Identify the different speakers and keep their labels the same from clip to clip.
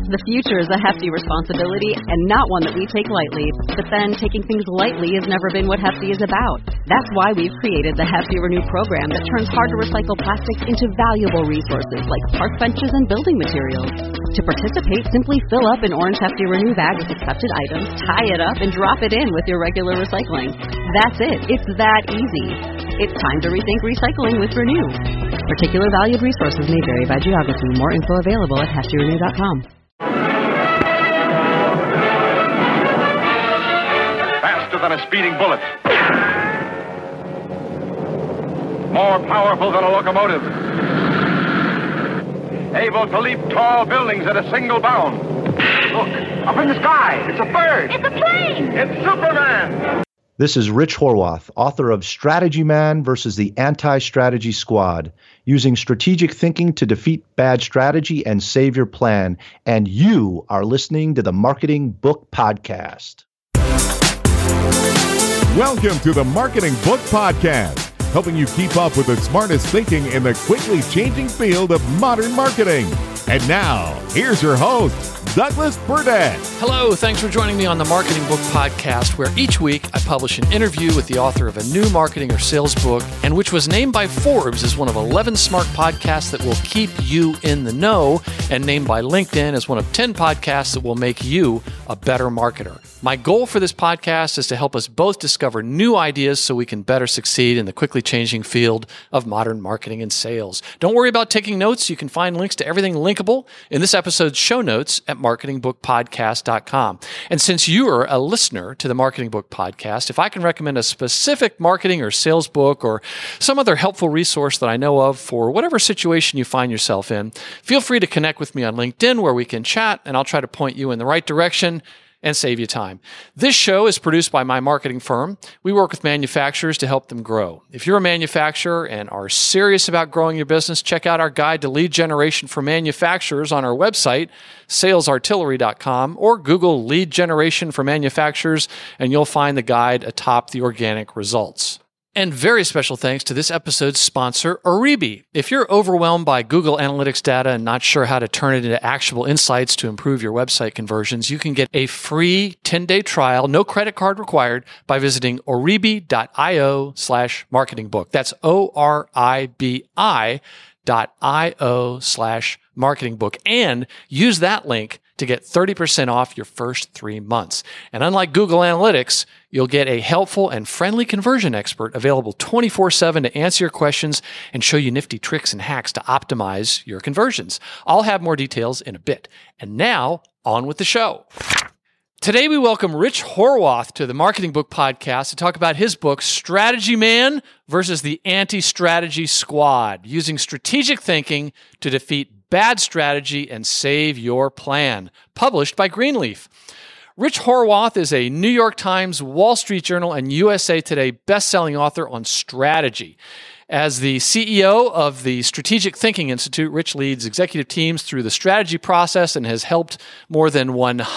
Speaker 1: The future is a hefty responsibility and not one that we take lightly. But then taking things lightly has never been what Hefty is about. That's why we've created the Hefty Renew program that turns hard-to-recycle plastics into valuable resources like park benches and building materials. To participate, simply fill up an orange Hefty Renew bag with accepted items, tie it up, and drop it in with your regular recycling. That's it. It's that easy. It's time to rethink recycling with Renew. Particular valued resources may vary by geography. More info available at heftyrenew.com.
Speaker 2: Faster than a speeding bullet. More powerful than a locomotive. Able to leap tall buildings at a single bound. Look, up in the sky. It's a bird.
Speaker 3: It's a plane.
Speaker 2: It's Superman.
Speaker 4: This is Rich Horwath, author of Strategy Man versus the Anti-Strategy Squad, using strategic thinking to defeat bad strategy and save your plan. And you are listening to the Marketing Book Podcast.
Speaker 5: Welcome to the Marketing Book Podcast, helping you keep up with the smartest thinking in the quickly changing field of modern marketing. And now, here's your host, Douglas Burdett.
Speaker 6: Hello, thanks for joining me on the Marketing Book Podcast, where each week I publish an interview with the author of a new marketing or sales book, and which was named by Forbes as one of 11 smart podcasts that will keep you in the know, and named by LinkedIn as one of 10 podcasts that will make you a better marketer. My goal for this podcast is to help us both discover new ideas so we can better succeed in the quickly changing field of modern marketing and sales. Don't worry about taking notes. You can find links to everything linkable in this episode's show notes at marketingbookpodcast.com. And since you are a listener to the Marketing Book Podcast, if I can recommend a specific marketing or sales book or some other helpful resource that I know of for whatever situation you find yourself in, feel free to connect with me on LinkedIn where we can chat and I'll try to point you in the right direction and save you time. This show is produced by my marketing firm. We work with manufacturers to help them grow. If you're a manufacturer and are serious about growing your business, check out our guide to lead generation for manufacturers on our website, salesartillery.com, or Google lead generation for manufacturers, and you'll find the guide atop the organic results. And very special thanks to this episode's sponsor, Oribi. If you're overwhelmed by Google Analytics data and not sure how to turn it into actionable insights to improve your website conversions, you can get a free 10-day trial, no credit card required, by visiting oribi.io/marketingbook. That's oribi.io/marketingbook. And use that link to get 30% off your first 3 months. And unlike Google Analytics, you'll get a helpful and friendly conversion expert available 24/7 to answer your questions and show you nifty tricks and hacks to optimize your conversions. I'll have more details in a bit. And now, on with the show. Today, we welcome Rich Horwath to the Marketing Book Podcast to talk about his book, Strategy Man versus the Anti-Strategy Squad, using strategic thinking to defeat bad strategy and save your plan, published by Greenleaf. Rich Horwath is a New York Times, Wall Street Journal, and USA Today best-selling author on strategy. As the CEO of the Strategic Thinking Institute, Rich leads executive teams through the strategy process and has helped more than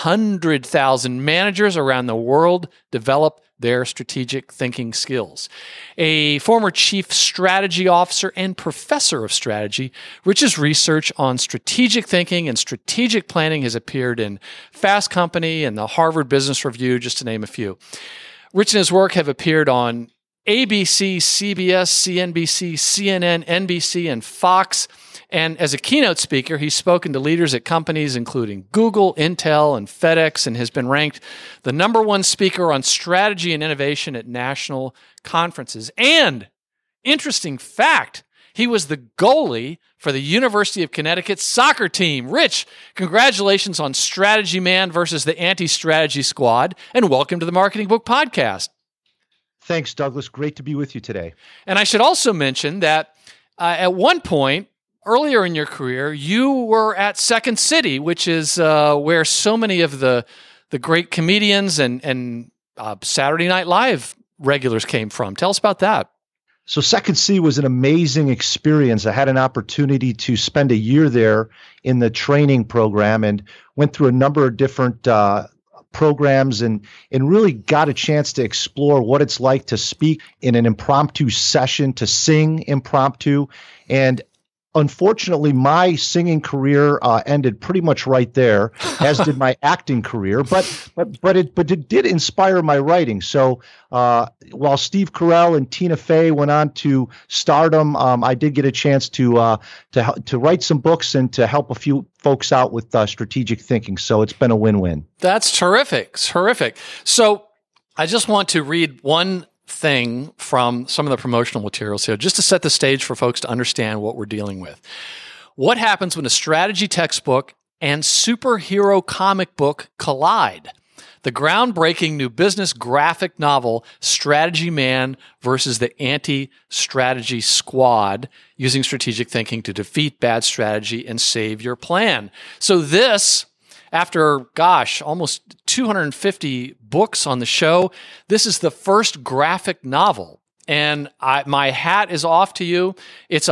Speaker 6: 100,000 managers around the world develop their strategic thinking skills. A former chief strategy officer and professor of strategy, Rich's research on strategic thinking and strategic planning has appeared in Fast Company and the Harvard Business Review, just to name a few. Rich and his work have appeared on ABC, CBS, CNBC, CNN, NBC, and Fox. And as a keynote speaker, he's spoken to leaders at companies including Google, Intel, and FedEx, and has been ranked the #1 speaker on strategy and innovation at national conferences. And, interesting fact, he was the goalie for the University of Connecticut soccer team. Rich, congratulations on Strategy Man versus the Anti-Strategy Squad, and welcome to the Marketing Book Podcast.
Speaker 4: Thanks, Douglas. Great to be with you today.
Speaker 6: And I should also mention that at one point, earlier in your career, you were at Second City, which is where so many of the great comedians and Saturday Night Live regulars came from. Tell us about that.
Speaker 4: So Second City was an amazing experience. I had an opportunity to spend a year there in the training program and went through a number of different programs and really got a chance to explore what it's like to speak in an impromptu session, to sing impromptu. And unfortunately, my singing career ended pretty much right there, as did my acting career. But it did inspire my writing. So while Steve Carell and Tina Fey went on to stardom, I did get a chance to write some books and to help a few folks out with strategic thinking. So it's been a win-win.
Speaker 6: That's terrific. Terrific. So I just want to read one thing from some of the promotional materials here, just to set the stage for folks to understand what we're dealing with. What happens when a strategy textbook and superhero comic book collide? The groundbreaking new business graphic novel, Strategy Man versus the Anti-Strategy Squad, using strategic thinking to defeat bad strategy and save your plan. So this, after, almost 250 books on the show, this is the first graphic novel. And my hat is off to you. It's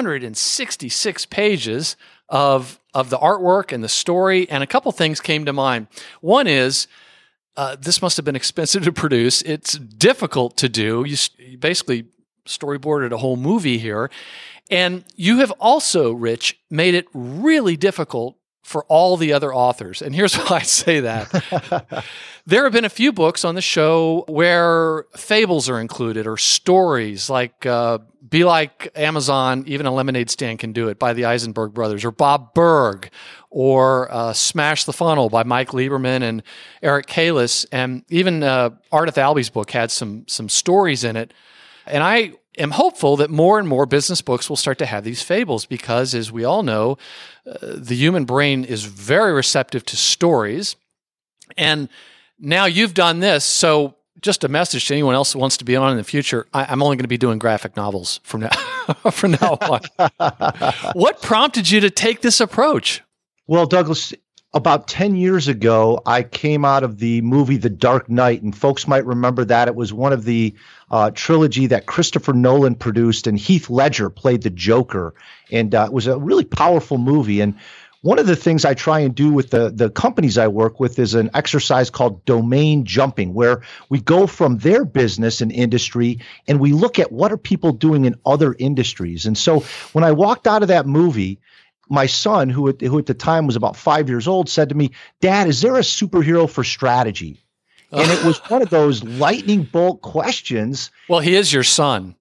Speaker 6: 166 pages of the artwork and the story. And a couple things came to mind. One is, this must have been expensive to produce. It's difficult to do. You basically storyboarded a whole movie here. And you have also, Rich, made it really difficult for all the other authors. And here's why I say that. There have been a few books on the show where fables are included, or stories like Be Like Amazon, Even a Lemonade Stand Can Do It by the Eisenberg brothers, or Bob Berg, or Smash the Funnel by Mike Lieberman and Eric Kalis. And even Ardith Alby's book had some stories in it. And I am hopeful that more and more business books will start to have these fables because, as we all know, the human brain is very receptive to stories. And now you've done this, so just a message to anyone else who wants to be on in the future, I'm only going to be doing graphic novels from now on. What prompted you to take this approach?
Speaker 4: Well, Douglas, about 10 years ago, I came out of the movie The Dark Knight, and folks might remember that. It was one of the trilogy that Christopher Nolan produced, and Heath Ledger played the Joker. And it was a really powerful movie. And one of the things I try and do with the companies I work with is an exercise called domain jumping, where we go from their business and industry and we look at what are people doing in other industries. And so when I walked out of that movie, my son, who at the time was about 5 years old, said to me, "Dad, is there a superhero for strategy?" And it was one of those lightning bolt questions.
Speaker 6: Well, he is your son.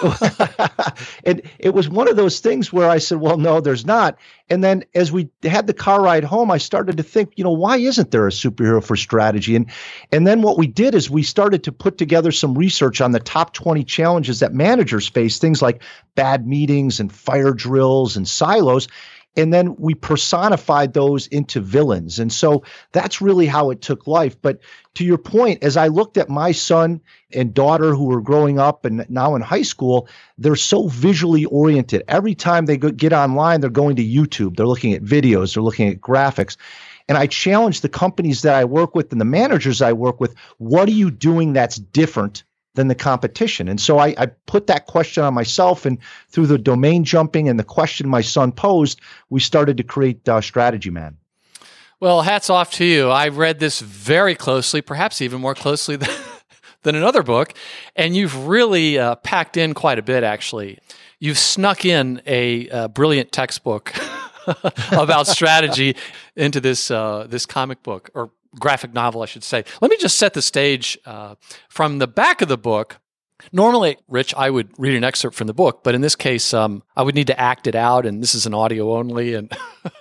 Speaker 4: And it was one of those things where I said, well, no, there's not. And then as we had the car ride home, I started to think, why isn't there a superhero for strategy? And then what we did is we started to put together some research on the top 20 challenges that managers face, things like bad meetings and fire drills and silos. And then we personified those into villains. And so that's really how it took life. But to your point, as I looked at my son and daughter who were growing up and now in high school, they're so visually oriented. Every time they get online, they're going to YouTube. They're looking at videos. They're looking at graphics. And I challenge the companies that I work with and the managers I work with, what are you doing that's different than the competition? And so I put that question on myself, and through the domain jumping and the question my son posed, we started to create Strategy Man.
Speaker 6: Well, hats off to you. I read this very closely, perhaps even more closely than another book, and you've really packed in quite a bit, actually. You've snuck in a brilliant textbook about strategy into this comic book, or graphic novel, I should say. Let me just set the stage from the back of the book. Normally, Rich, I would read an excerpt from the book, but in this case, I would need to act it out, and this is an audio only. And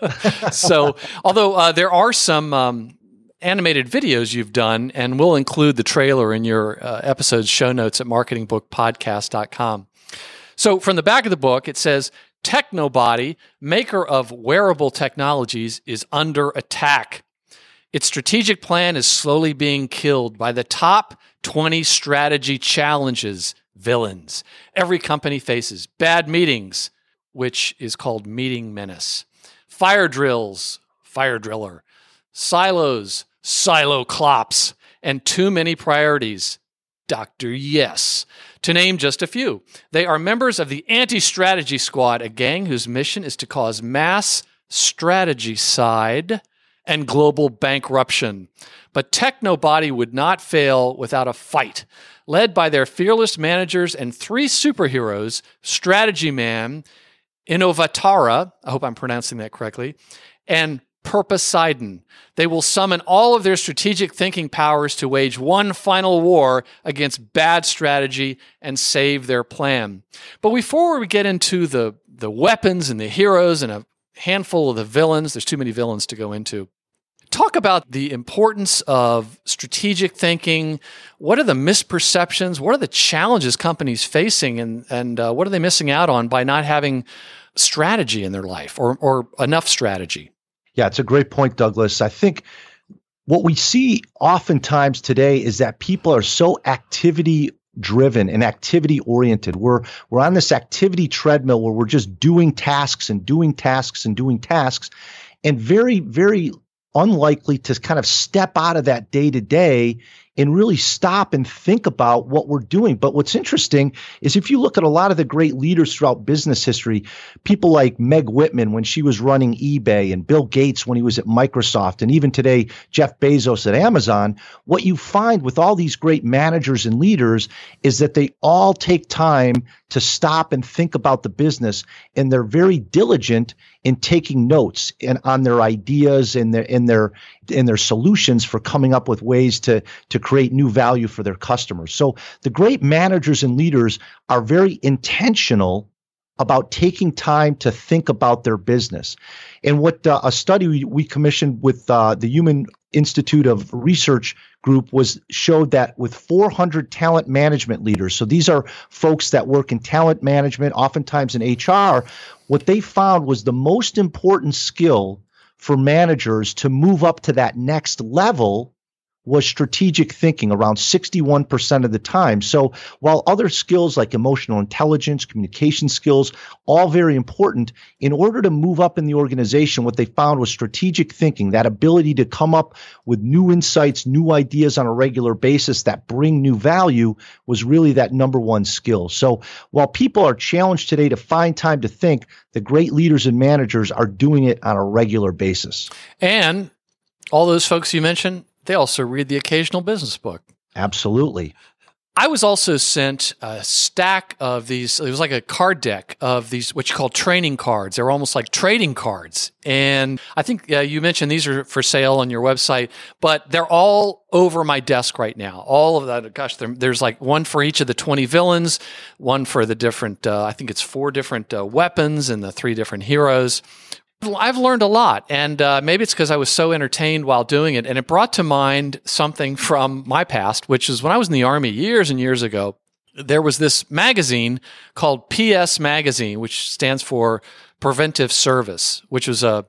Speaker 6: so, although there are some animated videos you've done, and we'll include the trailer in your episode's show notes at marketingbookpodcast.com. So from the back of the book, it says, Technobody, maker of wearable technologies, is under attack. Its strategic plan is slowly being killed by the top 20 strategy challenges, villains. Every company faces bad meetings, which is called meeting menace. Fire drills, fire driller. Silos, silo clops. And too many priorities, Dr. Yes. To name just a few. They are members of the Anti-Strategy Squad, a gang whose mission is to cause mass strategicide and global bankruption. But Technobody would not fail without a fight. Led by their fearless managers and 3 superheroes, Strategy Man Innovatara, I hope I'm pronouncing that correctly, and Purposeidon. They will summon all of their strategic thinking powers to wage one final war against bad strategy and save their plan. But before we get into the weapons and the heroes and a handful of the villains, there's too many villains to go into. Talk about the importance of strategic thinking. What are the misperceptions? What are the challenges companies facing, and what are they missing out on by not having strategy in their life or enough strategy?
Speaker 4: Yeah, it's a great point, Douglas. I think what we see oftentimes today is that people are so activity driven and activity oriented. We're on this activity treadmill where we're just doing tasks and doing tasks and doing tasks, and very, very unlikely to kind of step out of that day to day and really stop and think about what we're doing. But what's interesting is if you look at a lot of the great leaders throughout business history, people like Meg Whitman when she was running eBay, and Bill Gates when he was at Microsoft, and even today, Jeff Bezos at Amazon, what you find with all these great managers and leaders is that they all take time to stop and think about the business, and they're very diligent in taking notes and on their ideas and their solutions for coming up with ways to create new value for their customers. So the great managers and leaders are very intentional about taking time to think about their business. And what a study we commissioned with the Human Institute of Research group showed that with 400 talent management leaders, so these are folks that work in talent management, oftentimes in HR, what they found was the most important skill for managers to move up to that next level was strategic thinking, around 61% of the time. So while other skills like emotional intelligence, communication skills, all very important, in order to move up in the organization, what they found was strategic thinking, that ability to come up with new insights, new ideas on a regular basis that bring new value was really that number one skill. So while people are challenged today to find time to think, the great leaders and managers are doing it on a regular basis.
Speaker 6: And all those folks you mentioned, they also read the occasional business book.
Speaker 4: Absolutely.
Speaker 6: I was also sent a stack of these. It was like a card deck of these, what you call training cards. They're almost like trading cards. And I think you mentioned these are for sale on your website, but they're all over my desk right now. All of that. Gosh, there's like one for each of the 20 villains, one for the different, I think it's 4 different weapons and the 3 different heroes. I've learned a lot, and maybe it's because I was so entertained while doing it, and it brought to mind something from my past, which is when I was in the Army years and years ago, there was this magazine called PS Magazine, which stands for Preventive Service, which was a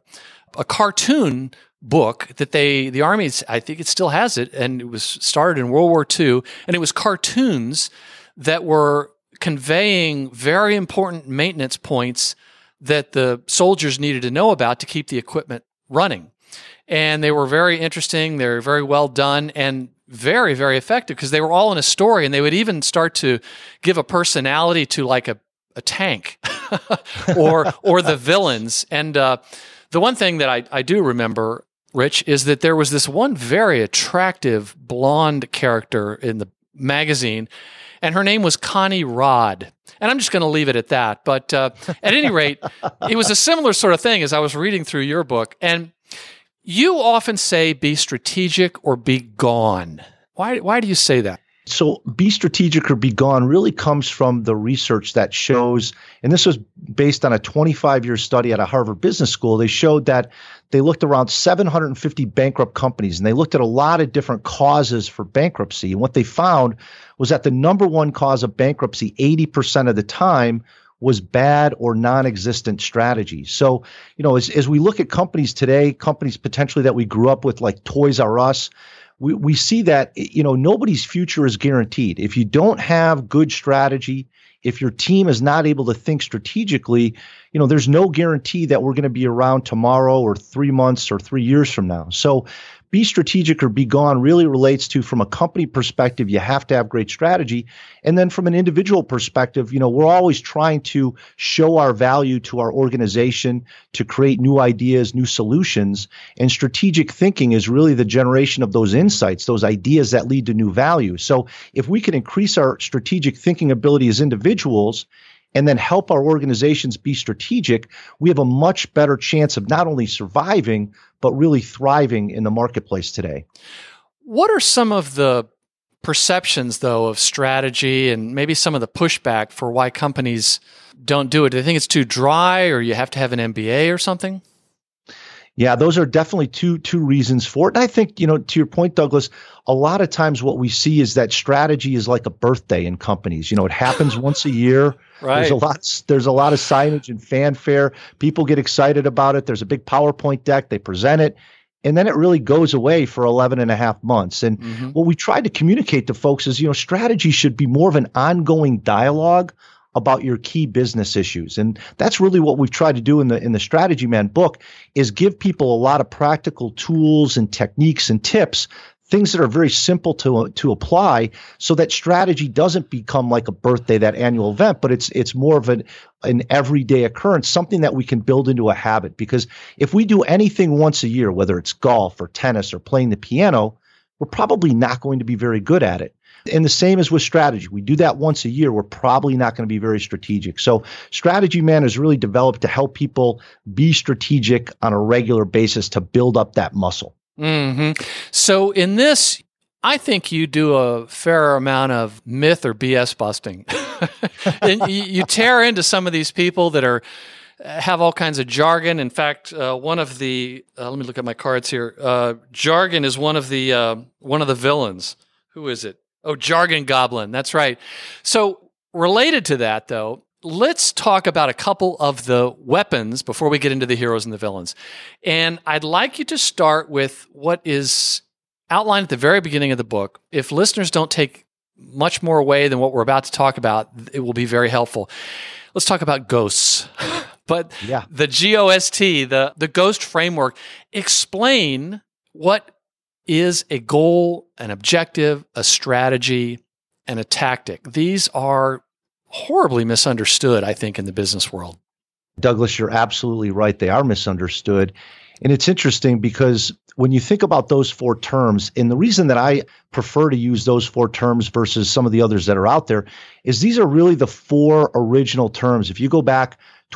Speaker 6: cartoon book that the Army, I think it still has it, and it was started in World War II, and it was cartoons that were conveying very important maintenance points that the soldiers needed to know about to keep the equipment running. And they were very interesting. They were very well done and very, very effective because they were all in a story, and they would even start to give a personality to like a tank or the villains. And the one thing that I do remember, Rich, is that there was this one very attractive blonde character in the magazine, and her name was Connie Rod. And I'm just going to leave it at that. But at any rate, it was a similar sort of thing as I was reading through your book. And you often say be strategic or be gone. Why do you say that?
Speaker 4: So be strategic or be gone really comes from the research that shows, and this was based on a 25-year study at a Harvard Business School. They showed that they looked around 750 bankrupt companies, and they looked at a lot of different causes for bankruptcy. And what they found was that the number one cause of bankruptcy 80% of the time was bad or non-existent strategy. So, as we look at companies today, companies potentially that we grew up with like Toys R Us, we see that, nobody's future is guaranteed. If you don't have good strategy, if your team is not able to think strategically, there's no guarantee that we're going to be around tomorrow or 3 months or 3 years from now. So be strategic or be gone really relates to, from a company perspective, you have to have great strategy. And then from an individual perspective, we're always trying to show our value to our organization, to create new ideas, new solutions. And strategic thinking is really the generation of those insights, those ideas that lead to new value. So if we can increase our strategic thinking ability as individuals, and then help our organizations be strategic, we have a much better chance of not only surviving, but really thriving in the marketplace today.
Speaker 6: What are some of the perceptions, though, of strategy and maybe some of the pushback for why companies don't do it? Do they think it's too dry, or you have to have an MBA or something?
Speaker 4: Yeah, those are definitely two reasons for it. And I think, to your point, Douglas, a lot of times what we see is that strategy is like a birthday in companies. It happens once a year.
Speaker 6: Right.
Speaker 4: There's a lot of signage and fanfare. People get excited about it. There's a big PowerPoint deck. They present it. And then it really goes away for 11 and a half months. And what we try to communicate to folks is, strategy should be more of an ongoing dialogue about your key business issues. And that's really what we've tried to do in the Strategy Man book, is give people a lot of practical tools and techniques and tips, things that are very simple to apply, so that strategy doesn't become like a birthday, that annual event, but it's more of an everyday occurrence, something that we can build into a habit. Because if we do anything once a year, whether it's golf or tennis or playing the piano, we're probably not going to be very good at it. And the same as with strategy. We do that once a year, we're probably not going to be very strategic. So Strategy Man is really developed to help people be strategic on a regular basis to build up that muscle.
Speaker 6: Mm-hmm. So in this, I think you do a fair amount of myth or BS busting. And you tear into some of these people that have all kinds of jargon. In fact, one of the let me look at my cards here. Jargon is one of the villains. Who is it? Oh, Jargon Goblin. That's right. So related to that, though, let's talk about a couple of the weapons before we get into the heroes and the villains. And I'd like you to start with what is outlined at the very beginning of the book. If listeners don't take much more away than what we're about to talk about, it will be very helpful. Let's talk about ghosts. But yeah, the GOST, the GHOST framework, explain what is a goal, an objective, a strategy, and a tactic. These are horribly misunderstood, I think, in the business world.
Speaker 4: Douglas, you're absolutely right. They are misunderstood. And it's interesting because when you think about those four terms, and the reason that I prefer to use those four terms versus some of the others that are out there is these are really the four original terms. If you go back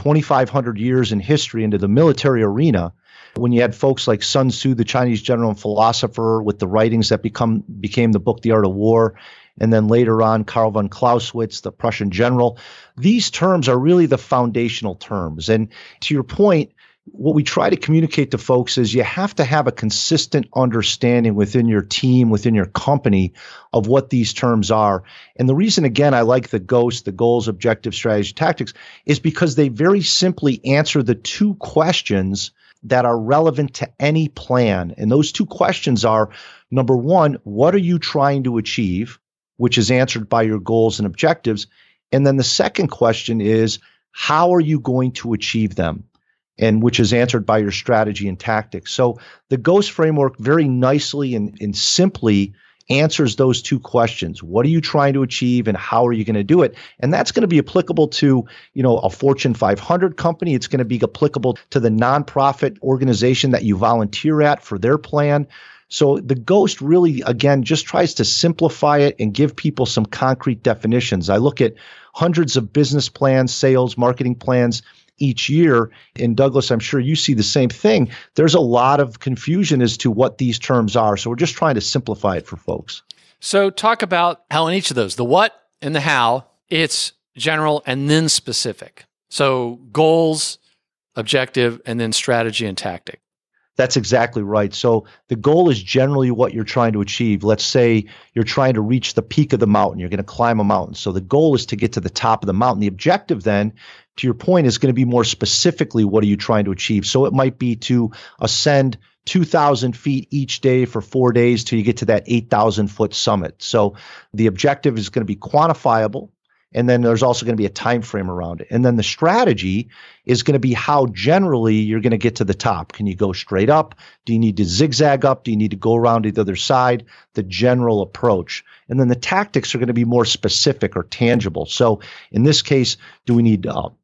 Speaker 4: 2,500 years in history into the military arena, when you had folks like Sun Tzu, the Chinese general and philosopher, with the writings that became the book, The Art of War, and then later on, Karl von Clausewitz, the Prussian general, these terms are really the foundational terms. And to your point, what we try to communicate to folks is you have to have a consistent understanding within your team, within your company, of what these terms are. And the reason, again, I like the GHOST, the goals, objectives, strategy, tactics, is because they very simply answer the two questions that are relevant to any plan. And those two questions are, number one, what are you trying to achieve, which is answered by your goals and objectives. And then the second question is, how are you going to achieve them? And which is answered by your strategy and tactics. So the GHOST framework very nicely and simply answers those two questions. What are you trying to achieve and how are you going to do it? And that's going to be applicable to, a Fortune 500 company. It's going to be applicable to the nonprofit organization that you volunteer at for their plan. So the GHOST really, again, just tries to simplify it and give people some concrete definitions. I look at hundreds of business plans, sales, marketing plans each year. And Douglas, I'm sure you see the same thing. There's a lot of confusion as to what these terms are. So we're just trying to simplify it for folks.
Speaker 6: So talk about how in each of those, the what and the how, it's general and then specific. So goals, objective, and then strategy and tactic.
Speaker 4: That's exactly right. So the goal is generally what you're trying to achieve. Let's say you're trying to reach the peak of the mountain. You're going to climb a mountain. So the goal is to get to the top of the mountain. The objective then, to your point, is going to be more specifically what are you trying to achieve. So it might be to ascend 2,000 feet each day for 4 days till you get to that 8,000-foot summit. So the objective is going to be quantifiable. And then there's also going to be a time frame around it. And then the strategy is going to be how generally you're going to get to the top. Can you go straight up? Do you need to zigzag up? Do you need to go around to the other side? The general approach. And then the tactics are going to be more specific or tangible. So in this case, do we need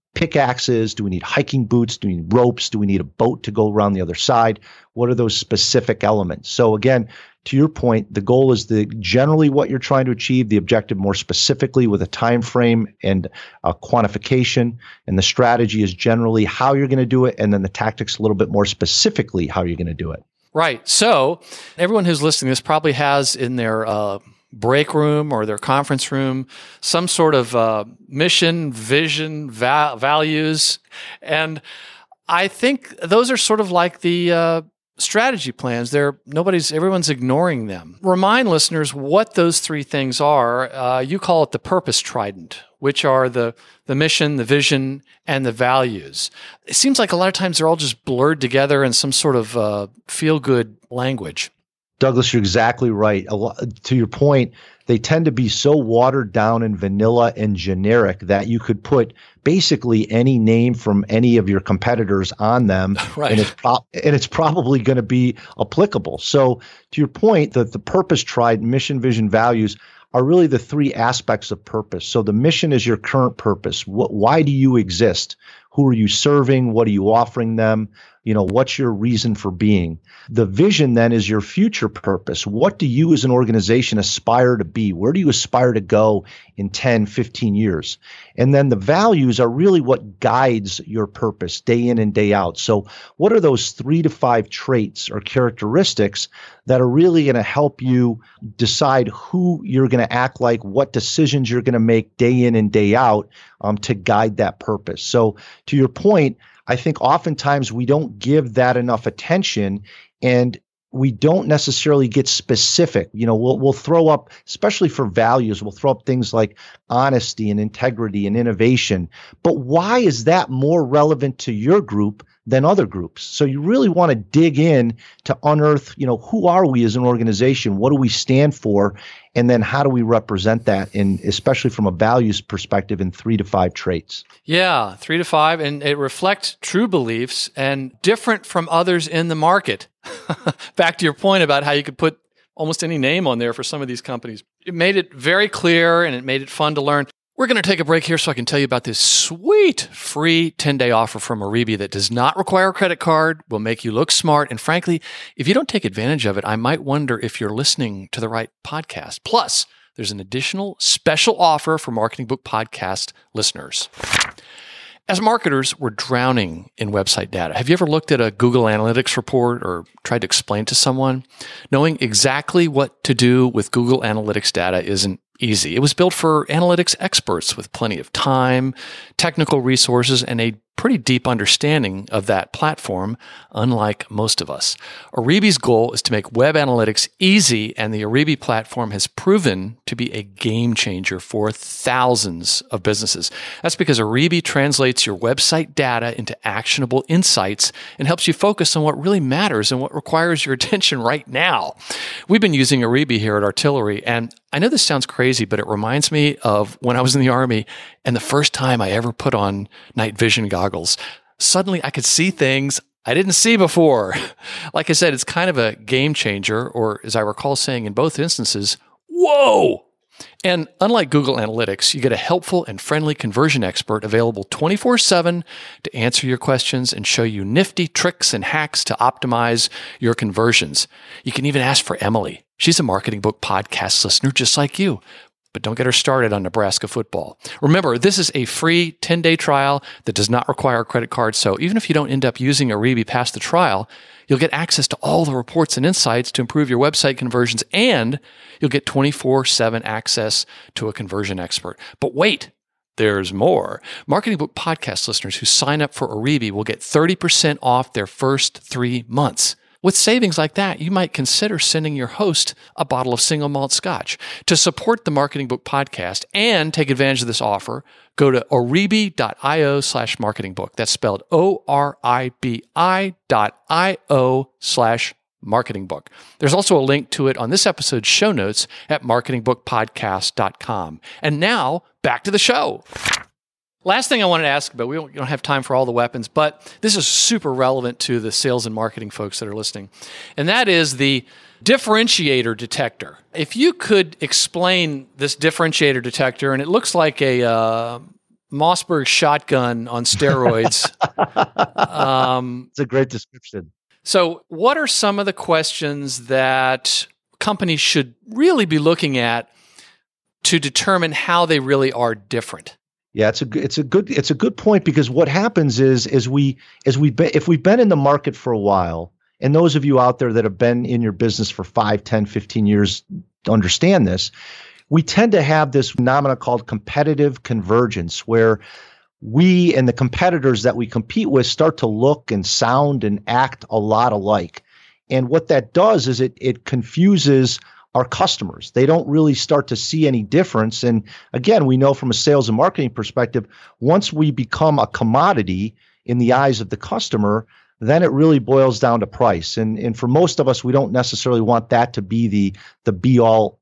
Speaker 4: pickaxes? Do we need hiking boots? Do we need ropes? Do we need a boat to go around the other side? What are those specific elements? So again, to your point, the goal is generally what you're trying to achieve, the objective more specifically with a time frame and a quantification, and the strategy is generally how you're going to do it, and then the tactics a little bit more specifically how you're going to do it.
Speaker 6: Right. So everyone who's listening to this probably has in their break room or their conference room some sort of mission, vision, values. And I think those are sort of like the strategy plans. Everyone's ignoring them. Remind listeners what those three things are. You call it the purpose trident, which are the mission, the vision, and the values. It seems like a lot of times they're all just blurred together in some sort of feel-good language.
Speaker 4: Douglas, you're exactly right. To your point, they tend to be so watered down and vanilla and generic that you could put basically any name from any of your competitors on them,
Speaker 6: right.
Speaker 4: and it's probably going to be applicable. So to your point, the purpose trident, mission, vision, values, are really the three aspects of purpose. So the mission is your current purpose. Why do you exist? Who are you serving? What are you offering them? What's your reason for being? The vision then is your future purpose. What do you as an organization aspire to be? Where do you aspire to go in 10, 15 years? And then the values are really what guides your purpose day in and day out. So what are those 3 to 5 traits or characteristics that are really going to help you decide who you're going to act like, what decisions you're going to make day in and day out to guide that purpose? So to your point, I think oftentimes we don't give that enough attention, and we don't necessarily get specific. We'll throw up, especially for values, we'll throw up things like honesty and integrity and innovation. But why is that more relevant to your group than other groups? So you really want to dig in to unearth, who are we as an organization? What do we stand for? And then how do we represent that, especially from a values perspective, in 3 to 5 traits? Yeah,
Speaker 6: 3 to 5, and it reflects true beliefs and different from others in the market. Back to your point about how you could put almost any name on there for some of these companies. It made it very clear, and it made it fun to learn. We're going to take a break here so I can tell you about this sweet free 10-day offer from Aribi that does not require a credit card, will make you look smart. And frankly, if you don't take advantage of it, I might wonder if you're listening to the right podcast. Plus, there's an additional special offer for Marketing Book Podcast listeners. As marketers, we're drowning in website data. Have you ever looked at a Google Analytics report or tried to explain to someone? Knowing exactly what to do with Google Analytics data isn't easy. It was built for analytics experts with plenty of time, technical resources, and a pretty deep understanding of that platform, unlike most of us. Aribi's goal is to make web analytics easy, and the Aribi platform has proven to be a game changer for thousands of businesses. That's because Aribi translates your website data into actionable insights and helps you focus on what really matters and what requires your attention right now. We've been using Aribi here at Artillery, and I know this sounds crazy, but it reminds me of when I was in the Army and the first time I ever put on night vision goggles. Suddenly I could see things I didn't see before. Like I said, it's kind of a game changer, or as I recall saying in both instances, whoa! And unlike Google Analytics, you get a helpful and friendly conversion expert available 24/7 to answer your questions and show you nifty tricks and hacks to optimize your conversions. You can even ask for Emily. She's a Marketing Book Podcast listener just like you. But don't get her started on Nebraska football. Remember, this is a free 10-day trial that does not require a credit card. So even if you don't end up using Aribi past the trial, you'll get access to all the reports and insights to improve your website conversions, and you'll get 24/7 access to a conversion expert. But wait, there's more. Marketing Book Podcast listeners who sign up for Aribi will get 30% off their first 3 months. With savings like that, you might consider sending your host a bottle of single malt scotch. To support the Marketing Book Podcast and take advantage of this offer, go to oribi.io/marketingbook. That's spelled ORIBI.io/marketingbook. There's also a link to it on this episode's show notes at marketingbookpodcast.com. And now, back to the show. Last thing I wanted to ask about, we don't have time for all the weapons, but this is super relevant to the sales and marketing folks that are listening. And that is the differentiator detector. If you could explain this differentiator detector, and it looks like a Mossberg shotgun on steroids.
Speaker 4: It's a great description.
Speaker 6: So what are some of the questions that companies should really be looking at to determine how they really are different?
Speaker 4: Yeah, it's a good point, because what happens is if we've been in the market for a while, and those of you out there that have been in your business for 5, 10, 15 years understand this, we tend to have this phenomena called competitive convergence, where we and the competitors that we compete with start to look and sound and act a lot alike. And what that does is it confuses our customers. They don't really start to see any difference. And again, we know from a sales and marketing perspective, once we become a commodity in the eyes of the customer, then it really boils down to price. And for most of us, we don't necessarily want that to be the be all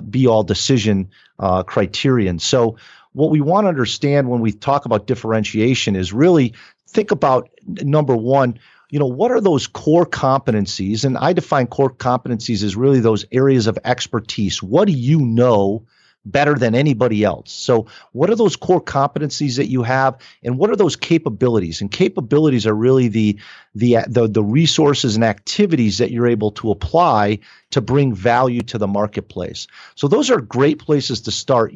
Speaker 4: decision criterion. So what we want to understand when we talk about differentiation is really think about, number one, what are those core competencies? And I define core competencies as really those areas of expertise. What do you know better than anybody else? So what are those core competencies that you have, and what are those capabilities? And capabilities are really the resources and activities that you're able to apply to bring value to the marketplace. So those are great places to start.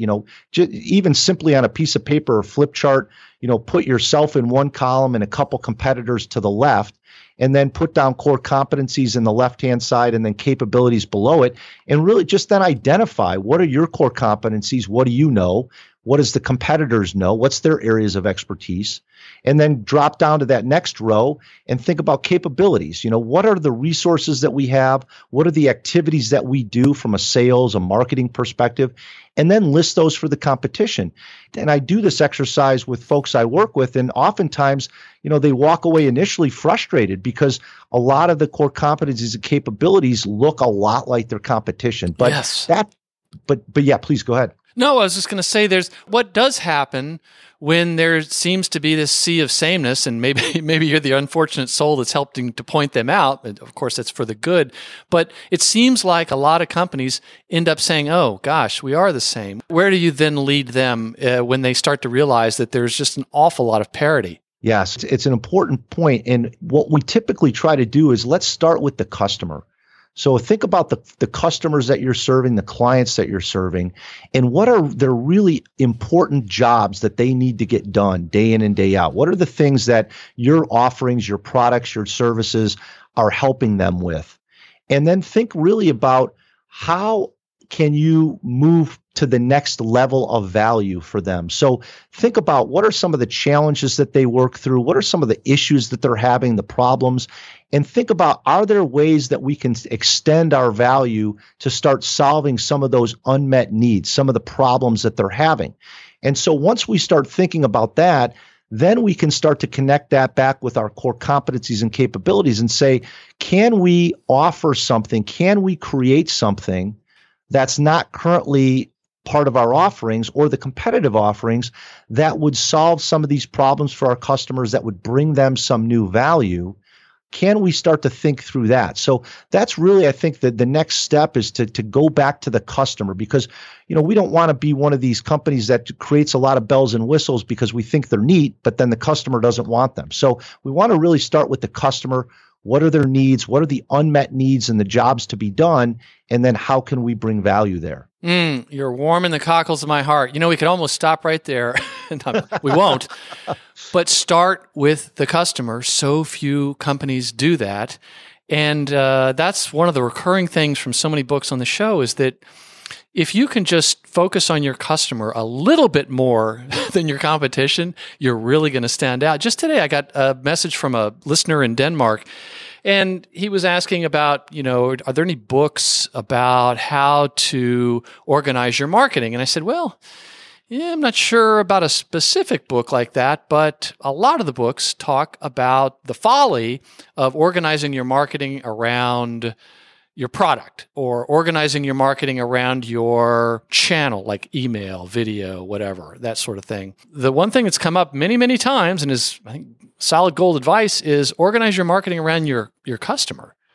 Speaker 4: Even simply on a piece of paper or flip chart, put yourself in one column and a couple competitors to the left, and then put down core competencies in the left-hand side and then capabilities below it. And really just then identify, what are your core competencies? What do you know? What does the competitors know? What's their areas of expertise? And then drop down to that next row and think about capabilities. What are the resources that we have? What are the activities that we do from a sales, a marketing perspective? And then list those for the competition. And I do this exercise with folks I work with, and oftentimes, they walk away initially frustrated because a lot of the core competencies and capabilities look a lot like their competition. But
Speaker 6: yes.
Speaker 4: But yeah, please go ahead.
Speaker 6: No, I was just going to say there's what does happen when there seems to be this sea of sameness, and maybe you're the unfortunate soul that's helping to point them out. And of course, that's for the good. But it seems like a lot of companies end up saying, oh, gosh, we are the same. Where do you then lead them when they start to realize that there's just an awful lot of parity?
Speaker 4: Yes, it's an important point. And what we typically try to do is let's start with the customer. So think about the customers that you're serving, the clients that you're serving, and what are their really important jobs that they need to get done day in and day out? What are the things that your offerings, your products, your services are helping them with? And then think really about how can you move to the next level of value for them. So think about what are some of the challenges that they work through? What are some of the issues that they're having, the problems? And think about, are there ways that we can extend our value to start solving some of those unmet needs, some of the problems that they're having? And so once we start thinking about that, then we can start to connect that back with our core competencies and capabilities and say, can we offer something? Can we create something that's not currently part of our offerings or the competitive offerings that would solve some of these problems for our customers, that would bring them some new value? Can we start to think through that? So that's really, I think, that the next step is to go back to the customer, because, we don't want to be one of these companies that creates a lot of bells and whistles because we think they're neat, but then the customer doesn't want them. So we want to really start with the customer. What are their needs? What are the unmet needs and the jobs to be done? And then how can we bring value there?
Speaker 6: You're warming the cockles of my heart. We could almost stop right there. No, we won't. But start with the customer. So few companies do that. And that's one of the recurring things from so many books on the show, is that if you can just focus on your customer a little bit more than your competition, you're really going to stand out. Just today, I got a message from a listener in Denmark, and he was asking about, are there any books about how to organize your marketing? And I said, well, yeah, I'm not sure about a specific book like that, but a lot of the books talk about the folly of organizing your marketing around your product, or organizing your marketing around your channel, like email, video, whatever, that sort of thing. The one thing that's come up many, many times and is, I think, solid gold advice is organize your marketing around your customer.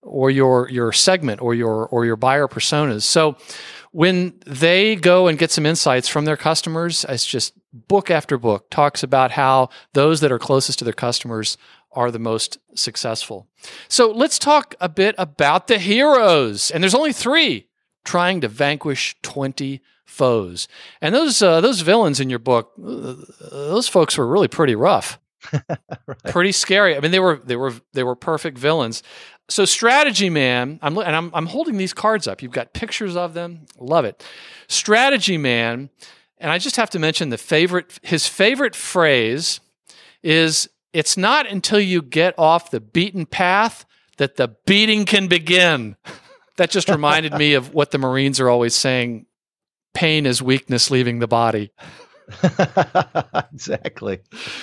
Speaker 6: or your segment or your buyer personas. So when they go and get some insights from their customers, it's just book after book talks about how those that are closest to their customers are the most successful. So let's talk a bit about the heroes. And there's only 3 trying to vanquish 20 foes. And those villains in your book, those folks were really pretty rough. Right. Pretty scary. I mean, they were perfect villains. So Strategy Man, I'm holding these cards up. You've got pictures of them. Love it. Strategy Man, and I just have to mention his favorite phrase is, "It's not until you get off the beaten path that the beating can begin." That just reminded me of what the Marines are always saying: pain is weakness leaving the body.
Speaker 4: Exactly.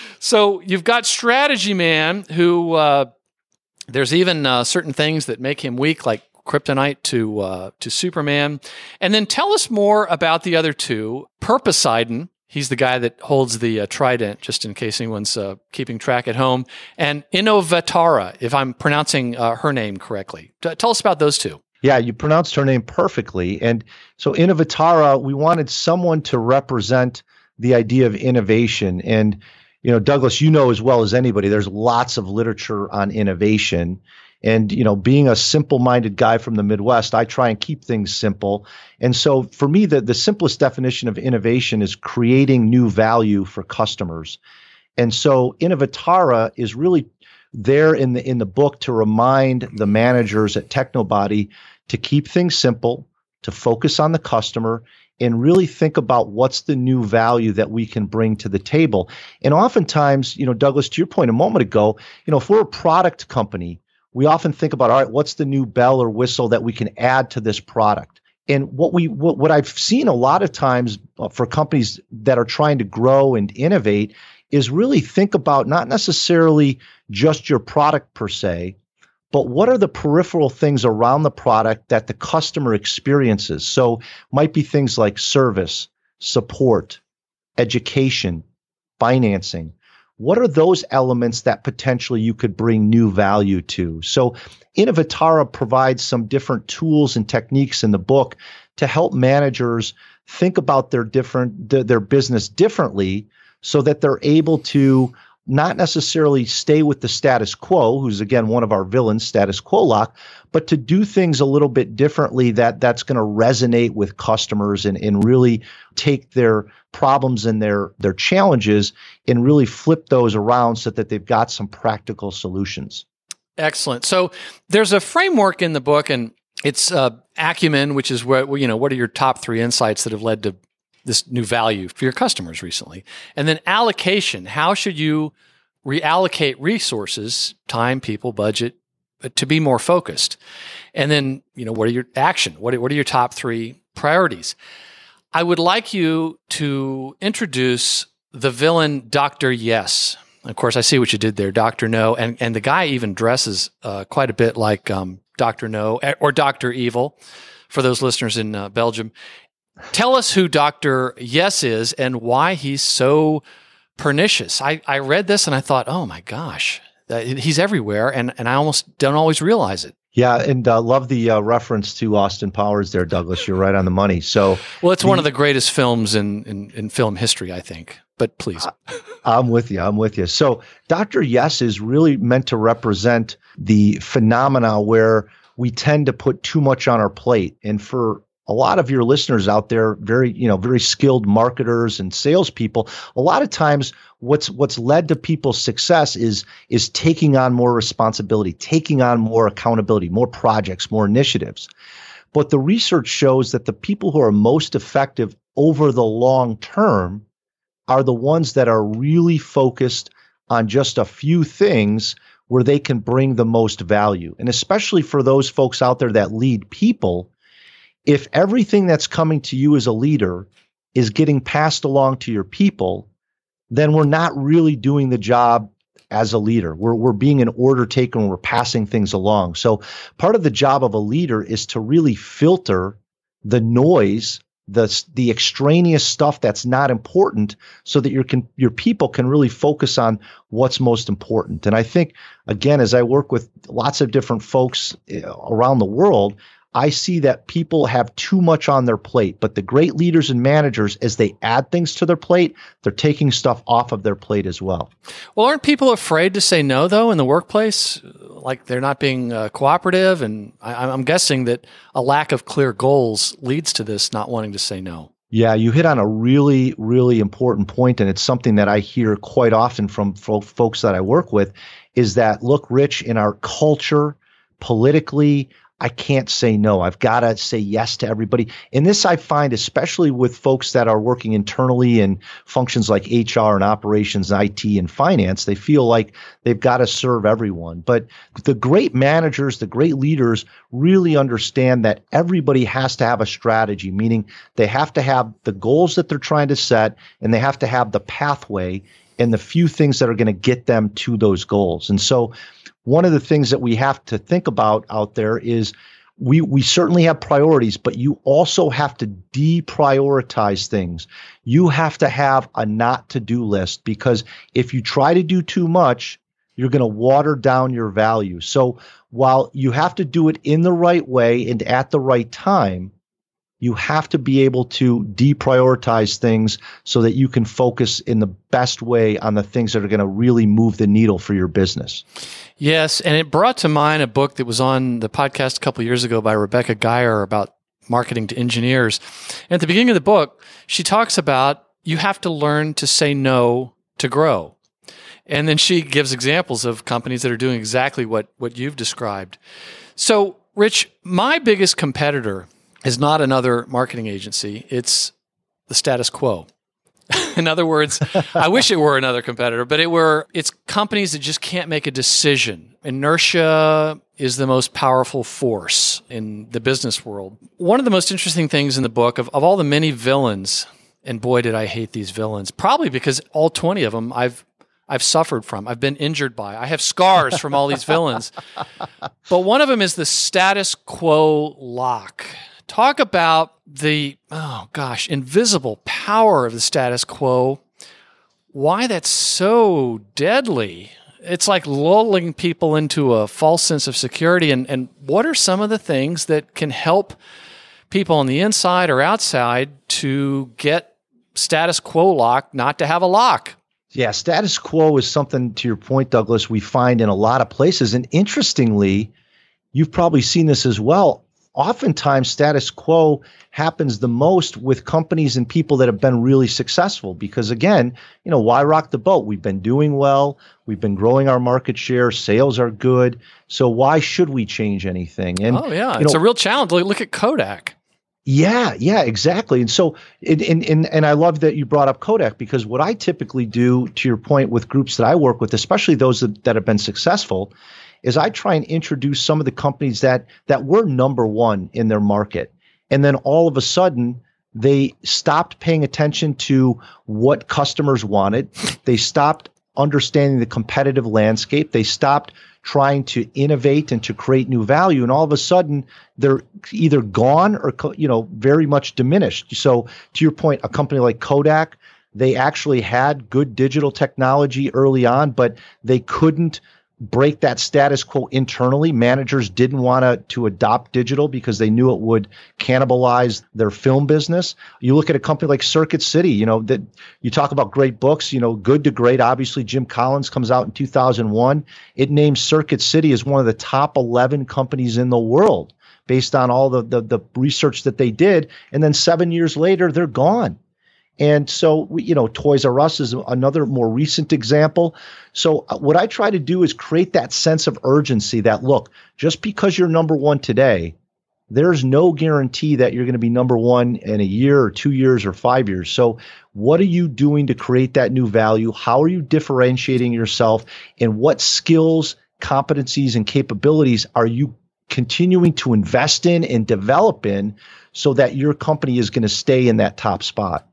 Speaker 6: So you've got Strategy Man, who there's even certain things that make him weak, like kryptonite to Superman. And then tell us more about the other 2. Purposeidon, he's the guy that holds the trident, just in case anyone's keeping track at home. And Innovatara, if I'm pronouncing her name correctly. Tell us about those 2.
Speaker 4: Yeah, you pronounced her name perfectly. And so Innovatara, we wanted someone to represent the idea of innovation. And, Douglas, as well as anybody, there's lots of literature on innovation. And, being a simple-minded guy from the Midwest, I try and keep things simple. And so for me, the simplest definition of innovation is creating new value for customers. And so Innovatara is really there in the book to remind the managers at Technobody to keep things simple, to focus on the customer, and really think about what's the new value that we can bring to the table. And oftentimes, Douglas, to your point a moment ago, if we're a product company, we often think about, all right, what's the new bell or whistle that we can add to this product? And what I've seen a lot of times for companies that are trying to grow and innovate is really think about not necessarily just your product per se, but what are the peripheral things around the product that the customer experiences? So might be things like service, support, education, financing. What are those elements that potentially you could bring new value to? So Innovatara provides some different tools and techniques in the book to help managers think about their business differently so that they're able to not necessarily stay with the status quo, who's again one of our villains, status quo lock, but to do things a little bit differently that's going to resonate with customers and really take their problems and their challenges and really flip those around so that they've got some practical solutions.
Speaker 6: Excellent. So there's a framework in the book, and it's acumen, which is what are your top 3 insights that have led to this new value for your customers recently. And then allocation, how should you reallocate resources, time, people, budget, to be more focused? And then, what are your action? What are your top 3 priorities? I would like you to introduce the villain, Dr. Yes. Of course, I see what you did there, Dr. No. And the guy even dresses quite a bit like Dr. No or Dr. Evil for those listeners in Belgium. Tell us who Dr. Yes is and why he's so pernicious. I read this and I thought, oh my gosh, he's everywhere, and I almost don't always realize it.
Speaker 4: Yeah, and love the reference to Austin Powers there, Douglas. You're right on the money. So,
Speaker 6: well, it's one of the greatest films in film history, I think. But please.
Speaker 4: I'm with you. So Dr. Yes is really meant to represent the phenomena where we tend to put too much on our plate. And for a lot of your listeners out there, very skilled marketers and salespeople, a lot of times what's led to people's success is taking on more responsibility, taking on more accountability, more projects, more initiatives. But the research shows that the people who are most effective over the long term are the ones that are really focused on just a few things where they can bring the most value. And especially for those folks out there that lead people, if everything that's coming to you as a leader is getting passed along to your people, then we're not really doing the job as a leader. We're being an order taker and we're passing things along. So part of the job of a leader is to really filter the noise the extraneous stuff that's not important, so that your people can really focus on what's most important. And I think, again, as I work with lots of different folks around the world, I see that people have too much on their plate. But the great leaders and managers, as they add things to their plate, they're taking stuff off of their plate as well.
Speaker 6: Well, aren't people afraid to say no, though, in the workplace? Like they're not being cooperative? And I'm guessing that a lack of clear goals leads to this not wanting to say no.
Speaker 4: Yeah, you hit on a really, really important point, and it's something that I hear quite often from folks that I work with, is that, look, Rich, in our culture, politically, I can't say no. I've got to say yes to everybody. And this I find, especially with folks that are working internally in functions like HR and operations, IT and finance, they feel like they've got to serve everyone. But the great managers, the great leaders really understand that everybody has to have a strategy, meaning they have to have the goals that they're trying to set, and they have to have the pathway and the few things that are going to get them to those goals. And so one of the things that we have to think about out there is we certainly have priorities, but you also have to deprioritize things. You have to have a not to do list, because if you try to do too much, you're going to water down your value. So while you have to do it in the right way and at the right time, you have to be able to deprioritize things so that you can focus in the best way on the things that are going to really move the needle for your business.
Speaker 6: Yes, and it brought to mind a book that was on the podcast a couple of years ago by Rebecca Geyer about marketing to engineers. And at the beginning of the book, she talks about you have to learn to say no to grow. And then she gives examples of companies that are doing exactly what you've described. So, Rich, my biggest competitor is not another marketing agency. It's the status quo. In other words, I wish it were another competitor, but it's companies that just can't make a decision. Inertia is the most powerful force in the business world. One of the most interesting things in the book, of all the many villains, and boy, did I hate these villains, probably because all 20 of them I've suffered from. I've been injured by. I have scars from all these villains. But one of them is the status quo lock. Talk about the, invisible power of the status quo. Why that's so deadly. It's like lulling people into a false sense of security. And what are some of the things that can help people on the inside or outside to get status quo lock, not to have a lock?
Speaker 4: Yeah, status quo is something, to your point, Douglas, we find in a lot of places. And interestingly, you've probably seen this as well. Oftentimes, status quo happens the most with companies and people that have been really successful, because, again, why rock the boat? We've been doing well. We've been growing our market share. Sales are good. So why should we change anything? And
Speaker 6: it's a real challenge. Look at Kodak.
Speaker 4: Yeah, exactly. And so, and I love that you brought up Kodak, because what I typically do, to your point, with groups that I work with, especially those that have been successful, is I try and introduce some of the companies that were number one in their market. And then all of a sudden, they stopped paying attention to what customers wanted. They stopped understanding the competitive landscape. They stopped trying to innovate and to create new value. And all of a sudden, they're either gone or, very much diminished. So to your point, a company like Kodak, they actually had good digital technology early on, but they couldn't break that status quo internally. Managers didn't want to adopt digital because they knew it would cannibalize their film business. You look at a company like Circuit City, that you talk about great books, Good to Great. Obviously, Jim Collins comes out in 2001. It names Circuit City as one of the top 11 companies in the world based on all the research that they did. And then 7 years later, they're gone. And so, Toys R Us is another more recent example. So what I try to do is create that sense of urgency that, look, just because you're number one today, there's no guarantee that you're going to be number one in a year or 2 years or 5 years. So what are you doing to create that new value? How are you differentiating yourself? And what skills, competencies, and capabilities are you continuing to invest in and develop in so that your company is going to stay in that top spot?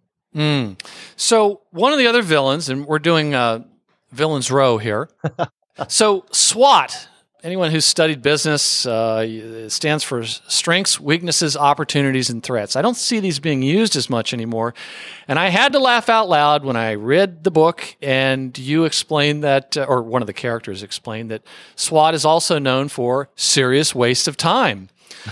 Speaker 6: So one of the other villains, and we're doing Villains Row here. So SWAT anyone who's studied business, it stands for strengths, weaknesses, opportunities, and threats. I don't see these being used as much anymore. And I had to laugh out loud when I read the book and you explained that, or one of the characters explained that SWOT is also known for serious waste of time.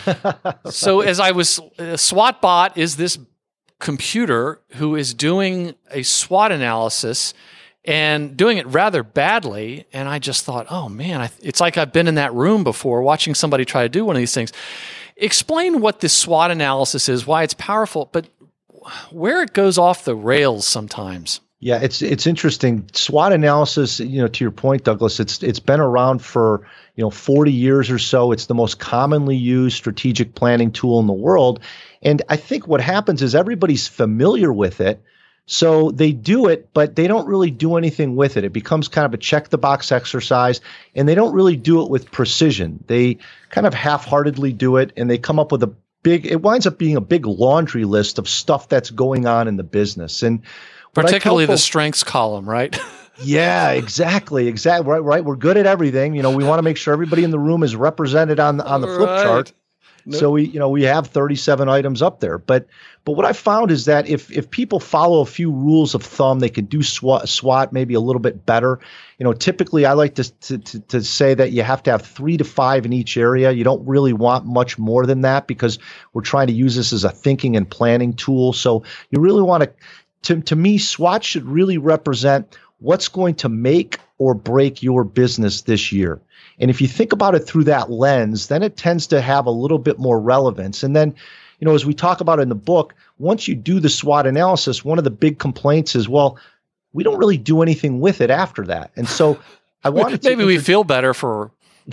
Speaker 6: So SWOT bot is this computer who is doing a SWOT analysis and doing it rather badly. And I just thought, oh man, it's like I've been in that room before watching somebody try to do one of these things. Explain what this SWOT analysis is, why it's powerful, but where it goes off the rails sometimes.
Speaker 4: Yeah, it's interesting. SWOT analysis, to your point, Douglas, it's been around for 40 years or so. It's the most commonly used strategic planning tool in the world. And I think what happens is everybody's familiar with it. So they do it, but they don't really do anything with it. It becomes kind of a check the box exercise, and they don't really do it with precision. They kind of half-heartedly do it, and they come up with it winds up being a big laundry list of stuff that's going on in the business. And
Speaker 6: particularly the strengths column, right?
Speaker 4: Yeah, exactly. Right. We're good at everything. We want to make sure everybody in the room is represented on the flip chart. Nope. So we have 37 items up there. But what I found is that if people follow a few rules of thumb, they can do SWOT maybe a little bit better. Typically I like to say that you have to have 3 to 5 in each area. You don't really want much more than that because we're trying to use this as a thinking and planning tool. So you really want to me, SWOT should really represent what's going to make or break your business this year. And if you think about it through that lens, then it tends to have a little bit more relevance. And then, as we talk about in the book, once you do the SWOT analysis, one of the big complaints is, well, we don't really do anything with it after that. And so I wanted to
Speaker 6: maybe we feel better for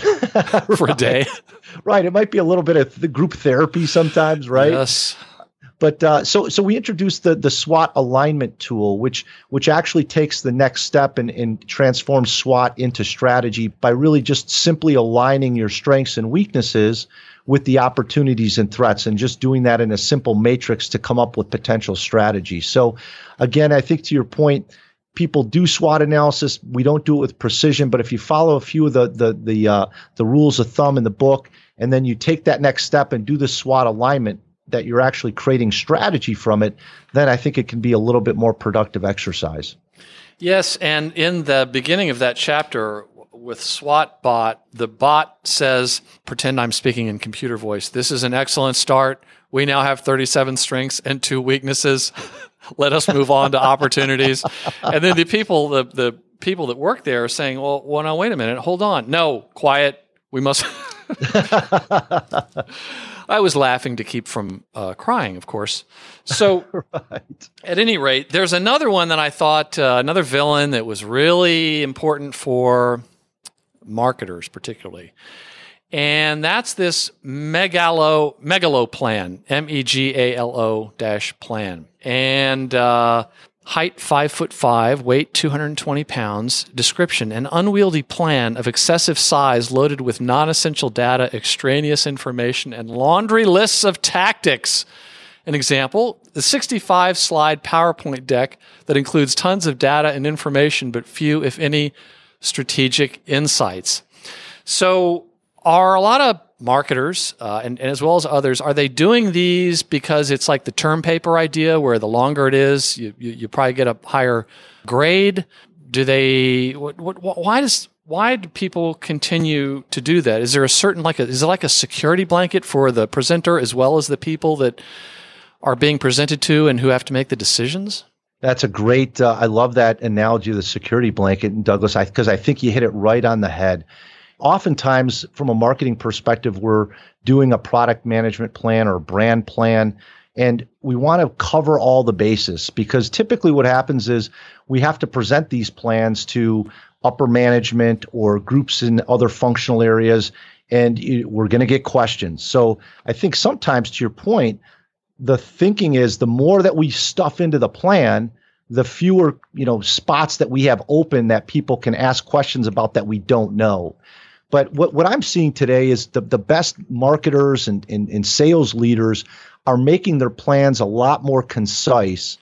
Speaker 6: a day.
Speaker 4: Right. It might be a little bit of the group therapy sometimes, right?
Speaker 6: Yes.
Speaker 4: But so we introduced the SWOT alignment tool, which actually takes the next step and transforms SWOT into strategy by really just simply aligning your strengths and weaknesses with the opportunities and threats, and just doing that in a simple matrix to come up with potential strategy. So again, I think to your point, people do SWOT analysis. We don't do it with precision, but if you follow a few of the rules of thumb in the book, and then you take that next step and do the SWOT alignment, that you're actually creating strategy from it, then I think it can be a little bit more productive exercise.
Speaker 6: Yes, and in the beginning of that chapter with SWOT bot, the bot says, pretend I'm speaking in computer voice, this is an excellent start. We now have 37 strengths and 2 weaknesses. Let us move on to opportunities. And then the people that work there are saying, well, now wait a minute, hold on. No, quiet. We must... I was laughing to keep from crying, of course. So right. At any rate, there's another one that I thought, another villain that was really important for marketers particularly. And that's this Megalo plan, MEGALO -plan. And height 5'5", weight 220 pounds, description, an unwieldy plan of excessive size loaded with non-essential data, extraneous information, and laundry lists of tactics. An example, the 65-slide PowerPoint deck that includes tons of data and information, but few, if any, strategic insights. So are a lot of marketers, and as well as others, are they doing these because it's like the term paper idea where the longer it is, you probably get a higher grade? Do they? Why do people continue to do that? Is there a certain is it like a security blanket for the presenter as well as the people that are being presented to and who have to make the decisions?
Speaker 4: That's a great. I love that analogy of the security blanket, and Douglas, because I think you hit it right on the head. Oftentimes, from a marketing perspective, we're doing a product management plan or a brand plan, and we want to cover all the bases, because typically what happens is we have to present these plans to upper management or groups in other functional areas, and we're going to get questions. So I think sometimes, to your point, the thinking is the more that we stuff into the plan, the fewer spots that we have open that people can ask questions about that we don't know. But what I'm seeing today is the best marketers and sales leaders are making their plans a lot more concise,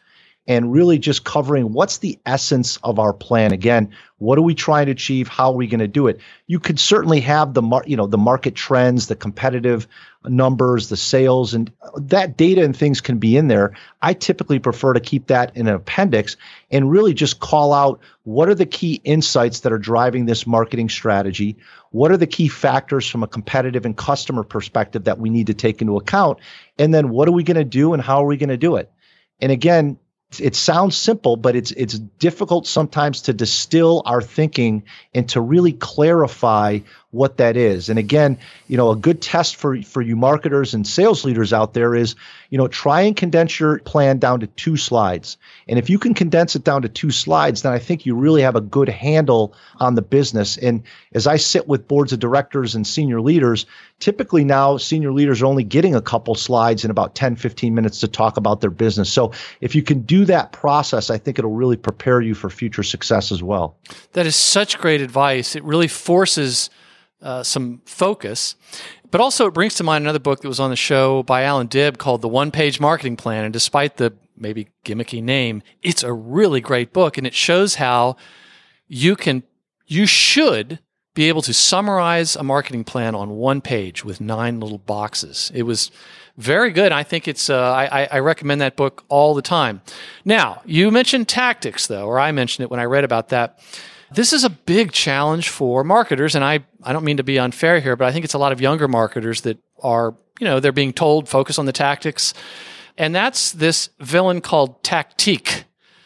Speaker 4: and really just covering what's the essence of our plan. Again, what are we trying to achieve? How are we going to do it? You could certainly have the market trends, the competitive numbers, the sales, and that data and things can be in there. I typically prefer to keep that in an appendix and really just call out what are the key insights that are driving this marketing strategy? What are the key factors from a competitive and customer perspective that we need to take into account? And then what are we going to do and how are we going to do it? And again, it sounds simple, but it's difficult sometimes to distill our thinking and to really clarify what that is. And again, a good test for you marketers and sales leaders out there is, try and condense your plan down to 2 slides. And if you can condense it down to 2 slides, then I think you really have a good handle on the business. And as I sit with boards of directors and senior leaders, typically now senior leaders are only getting a couple slides in about 10, 15 minutes to talk about their business. So if you can do that process, I think it'll really prepare you for future success as well.
Speaker 6: That is such great advice. It really forces some focus, but also it brings to mind another book that was on the show by Alan Dibb called The One-Page Marketing Plan. And despite the maybe gimmicky name, it's a really great book, and it shows how you should be able to summarize a marketing plan on 1 page with 9 little boxes. It was very good. I think it's, I recommend that book all the time. Now, you mentioned tactics though, or I mentioned it when I read about that. This is a big challenge for marketers, and I don't mean to be unfair here, but I think it's a lot of younger marketers that are, they're being told focus on the tactics. And that's this villain called tactique,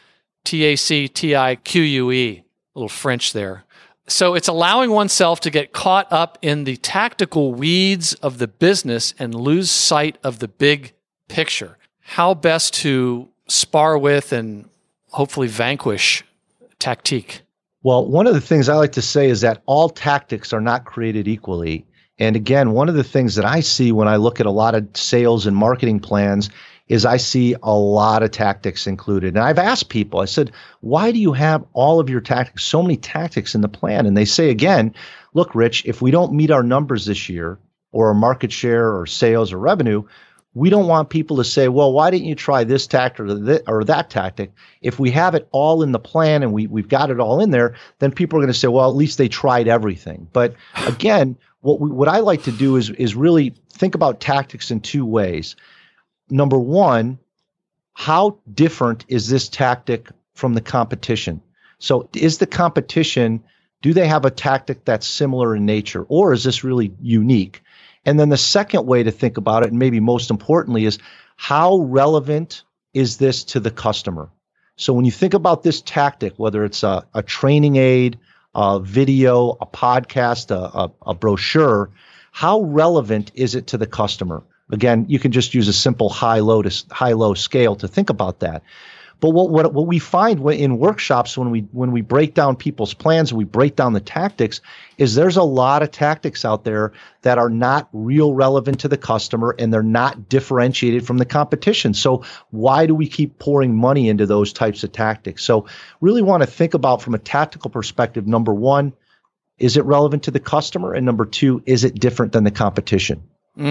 Speaker 6: Tactique, a little French there. So it's allowing oneself to get caught up in the tactical weeds of the business and lose sight of the big picture. How best to spar with and hopefully vanquish tactique?
Speaker 4: Well, one of the things I like to say is that all tactics are not created equally. And again, one of the things that I see when I look at a lot of sales and marketing plans is I see a lot of tactics included. And I've asked people, I said, why do you have all of your tactics, so many tactics in the plan? And they say again, look, Rich, if we don't meet our numbers this year or our market share or sales or revenue, we don't want people to say, well, why didn't you try this tactic or that tactic? If we have it all in the plan and we've got it all in there, then people are going to say, well, at least they tried everything. But again, what I like to do is really think about tactics in 2 ways. Number one, how different is this tactic from the competition? So is the competition, do they have a tactic that's similar in nature, or is this really unique? And then the second way to think about it, and maybe most importantly, is how relevant is this to the customer? So when you think about this tactic, whether it's a training aid, a video, a podcast, a brochure, how relevant is it to the customer? Again, you can just use a simple high-low scale to think about that. But what we find in workshops when we break down people's plans and we break down the tactics is there's a lot of tactics out there that are not real relevant to the customer and they're not differentiated from the competition. So why do we keep pouring money into those types of tactics? So really want to think about from a tactical perspective, number one, is it relevant to the customer? And number two, is it different than the competition?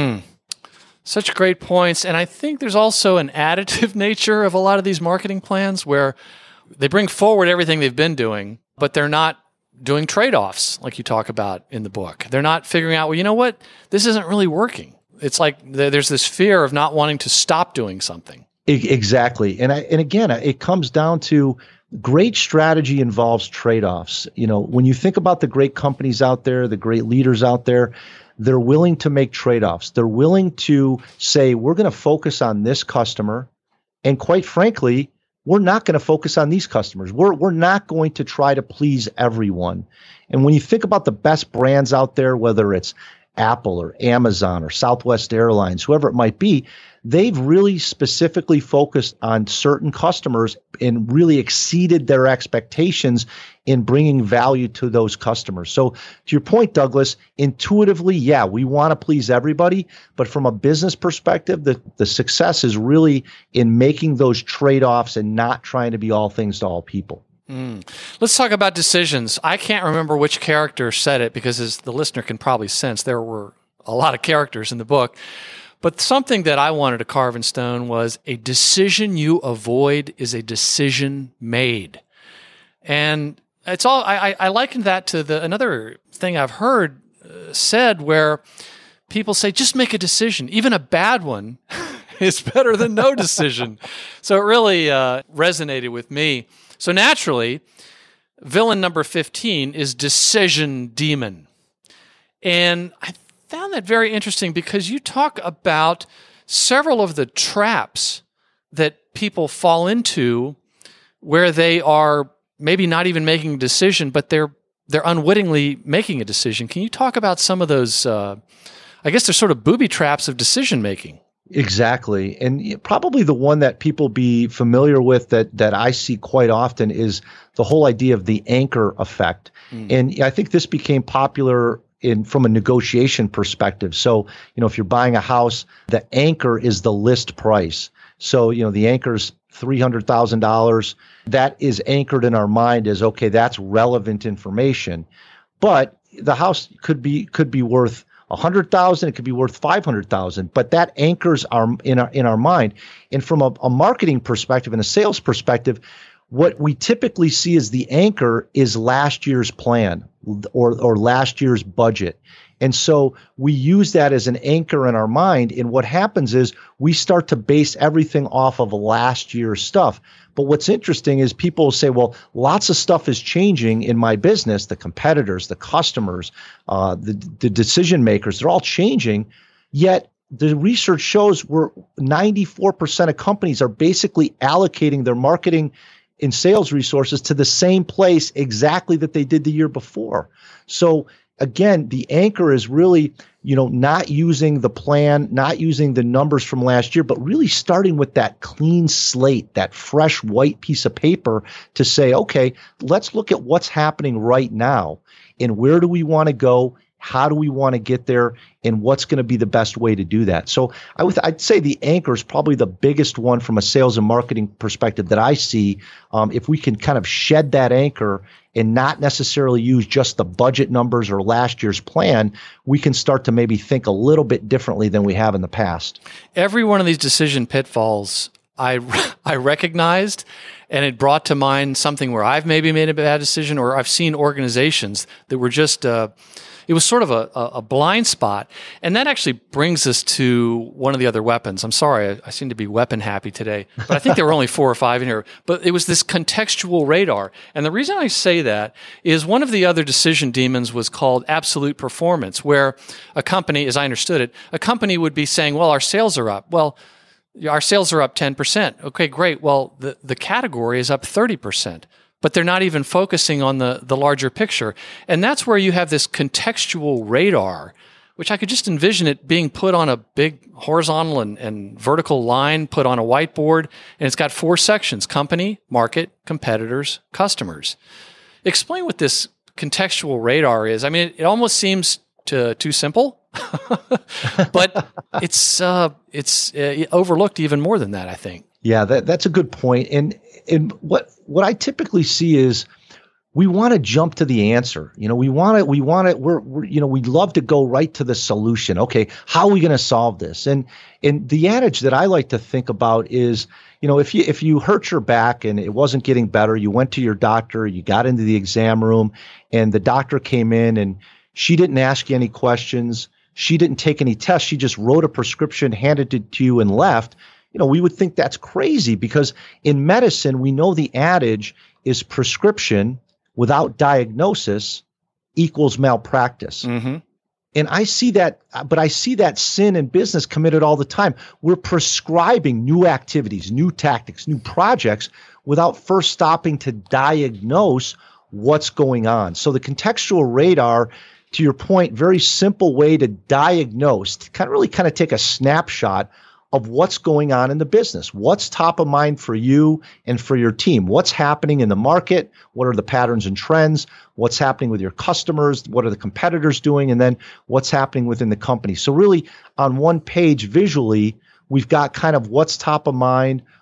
Speaker 6: Such great points. And I think there's also an additive nature of a lot of these marketing plans where they bring forward everything they've been doing, but they're not doing trade-offs like you talk about in the book. They're not figuring out, well, you know what? This isn't really working. It's like there's this fear of not wanting to stop doing something.
Speaker 4: Exactly. And again, it comes down to great strategy involves trade-offs. When you think about the great companies out there, the great leaders out there, they're willing to make trade-offs. They're willing to say, we're going to focus on this customer. And quite frankly, we're not going to focus on these customers. We're not going to try to please everyone. And when you think about the best brands out there, whether it's Apple or Amazon or Southwest Airlines, whoever it might be, they've really specifically focused on certain customers and really exceeded their expectations in bringing value to those customers. So to your point, Douglas, intuitively, yeah, we want to please everybody, but from a business perspective, the success is really in making those trade-offs and not trying to be all things to all people.
Speaker 6: Let's talk about decisions. I can't remember which character said it because, as the listener can probably sense, there were a lot of characters in the book. But something that I wanted to carve in stone was a decision you avoid is a decision made. And it's all, I likened that to another thing I've heard said where people say, just make a decision. Even a bad one is better than no decision. So it really resonated with me. So naturally, villain number 15 is decision demon. And I found that very interesting because you talk about several of the traps that people fall into where they are maybe not even making a decision, but they're unwittingly making a decision. Can you talk about some of those, I guess they're sort of booby traps of decision making?
Speaker 4: Exactly. And probably the one that people be familiar with that I see quite often is the whole idea of the anchor effect. And I think this became popular from a negotiation perspective. So, if you're buying a house, the anchor is the list price. So, the anchor's $300,000. That is anchored in our mind as, okay, that's relevant information. But the house could be worth $100,000. It could be worth $500,000. But that anchors in our mind. And from a marketing perspective and a sales perspective, what we typically see as the anchor is last year's plan or last year's budget. And so we use that as an anchor in our mind. And what happens is we start to base everything off of last year's stuff. But what's interesting is people say, well, lots of stuff is changing in my business. The competitors, the customers, the decision makers, they're all changing. Yet the research shows 94% of companies are basically allocating their marketing and sales resources to the same place exactly that they did the year before. So again, the anchor is really, not using the plan, not using the numbers from last year, but really starting with that clean slate, that fresh white piece of paper to say, okay, let's look at what's happening right now and where do we want to go? How do we want to get there? And what's going to be the best way to do that? So I'd say the anchor is probably the biggest one from a sales and marketing perspective that I see. If we can kind of shed that anchor and not necessarily use just the budget numbers or last year's plan, we can start to maybe think a little bit differently than we have in the past.
Speaker 6: Every one of these decision pitfalls I recognized, and it brought to mind something where I've maybe made a bad decision, or I've seen organizations that were just it was sort of a blind spot. And that actually brings us to one of the other weapons. I'm sorry, I seem to be weapon happy today, but I think there were only 4 or 5 in here. But it was this contextual radar. And the reason I say that is one of the other decision demons was called absolute performance, where a company, as I understood it, a company would be saying, well, our sales are up. Well, our sales are up 10%. Okay, great. Well, the category is up 30%. But they're not even focusing on the larger picture. And that's where you have this contextual radar, which I could just envision it being put on a big horizontal and vertical line, put on a whiteboard, and it's got 4 sections: company, market, competitors, customers. Explain what this contextual radar is. I mean, it almost seems too simple, but it's overlooked even more than that, I think.
Speaker 4: Yeah, that's a good point. And what I typically see is we want to jump to the answer. We love to go right to the solution. Okay, how are we going to solve this? And the adage that I like to think about is, if you hurt your back and it wasn't getting better, you went to your doctor, you got into the exam room, and the doctor came in and she didn't ask you any questions. She didn't take any tests. She just wrote a prescription, handed it to you, and left. We would think that's crazy because in medicine, we know the adage is prescription without diagnosis equals malpractice. Mm-hmm. And I see that, but I see that sin in business committed all the time. We're prescribing new activities, new tactics, new projects without first stopping to diagnose what's going on. So the contextual radar, to your point, very simple way to diagnose, to really take a snapshot of what's going on in the business. What's top of mind for you and for your team? What's happening in the market? What are the patterns and trends? What's happening with your customers? What are the competitors doing? And then what's happening within the company? So really on one page visually, we've got kind of what's top of mind,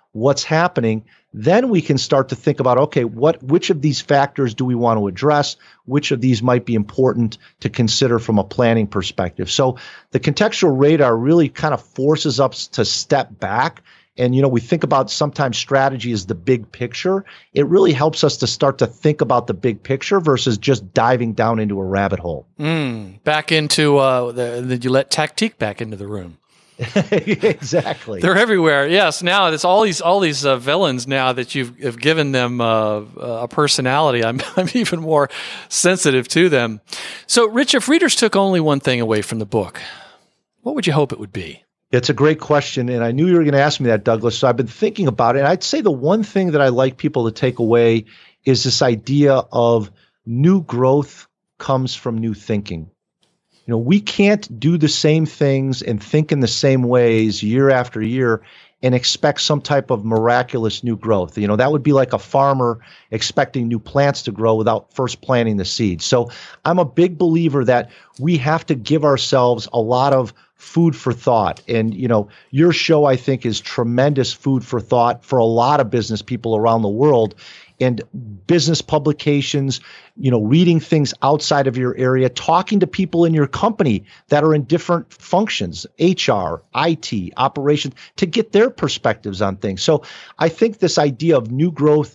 Speaker 4: what's happening, then we can start to think about, okay, which of these factors do we want to address? Which of these might be important to consider from a planning perspective? So the contextual radar really kind of forces us to step back. And, we think about sometimes strategy as the big picture. It really helps us to start to think about the big picture versus just diving down into a rabbit hole.
Speaker 6: Back into you let tactique back into the room.
Speaker 4: Exactly.
Speaker 6: They're everywhere. Yes. Now it's all these villains now that you've given them a personality. I'm even more sensitive to them. So, Rich, if readers took only one thing away from the book, what would you hope it would be?
Speaker 4: It's a great question, and I knew you were going to ask me that, Douglas. So I've been thinking about it. And I'd say the one thing that I like people to take away is this idea of new growth comes from new thinking. We can't do the same things and think in the same ways year after year and expect some type of miraculous new growth. That would be like a farmer expecting new plants to grow without first planting the seeds. So I'm a big believer that we have to give ourselves a lot of food for thought. And, your show, I think, is tremendous food for thought for a lot of business people around the world. And business publications, reading things outside of your area, talking to people in your company that are in different functions, HR, IT, operations, to get their perspectives on things. So I think this idea of new growth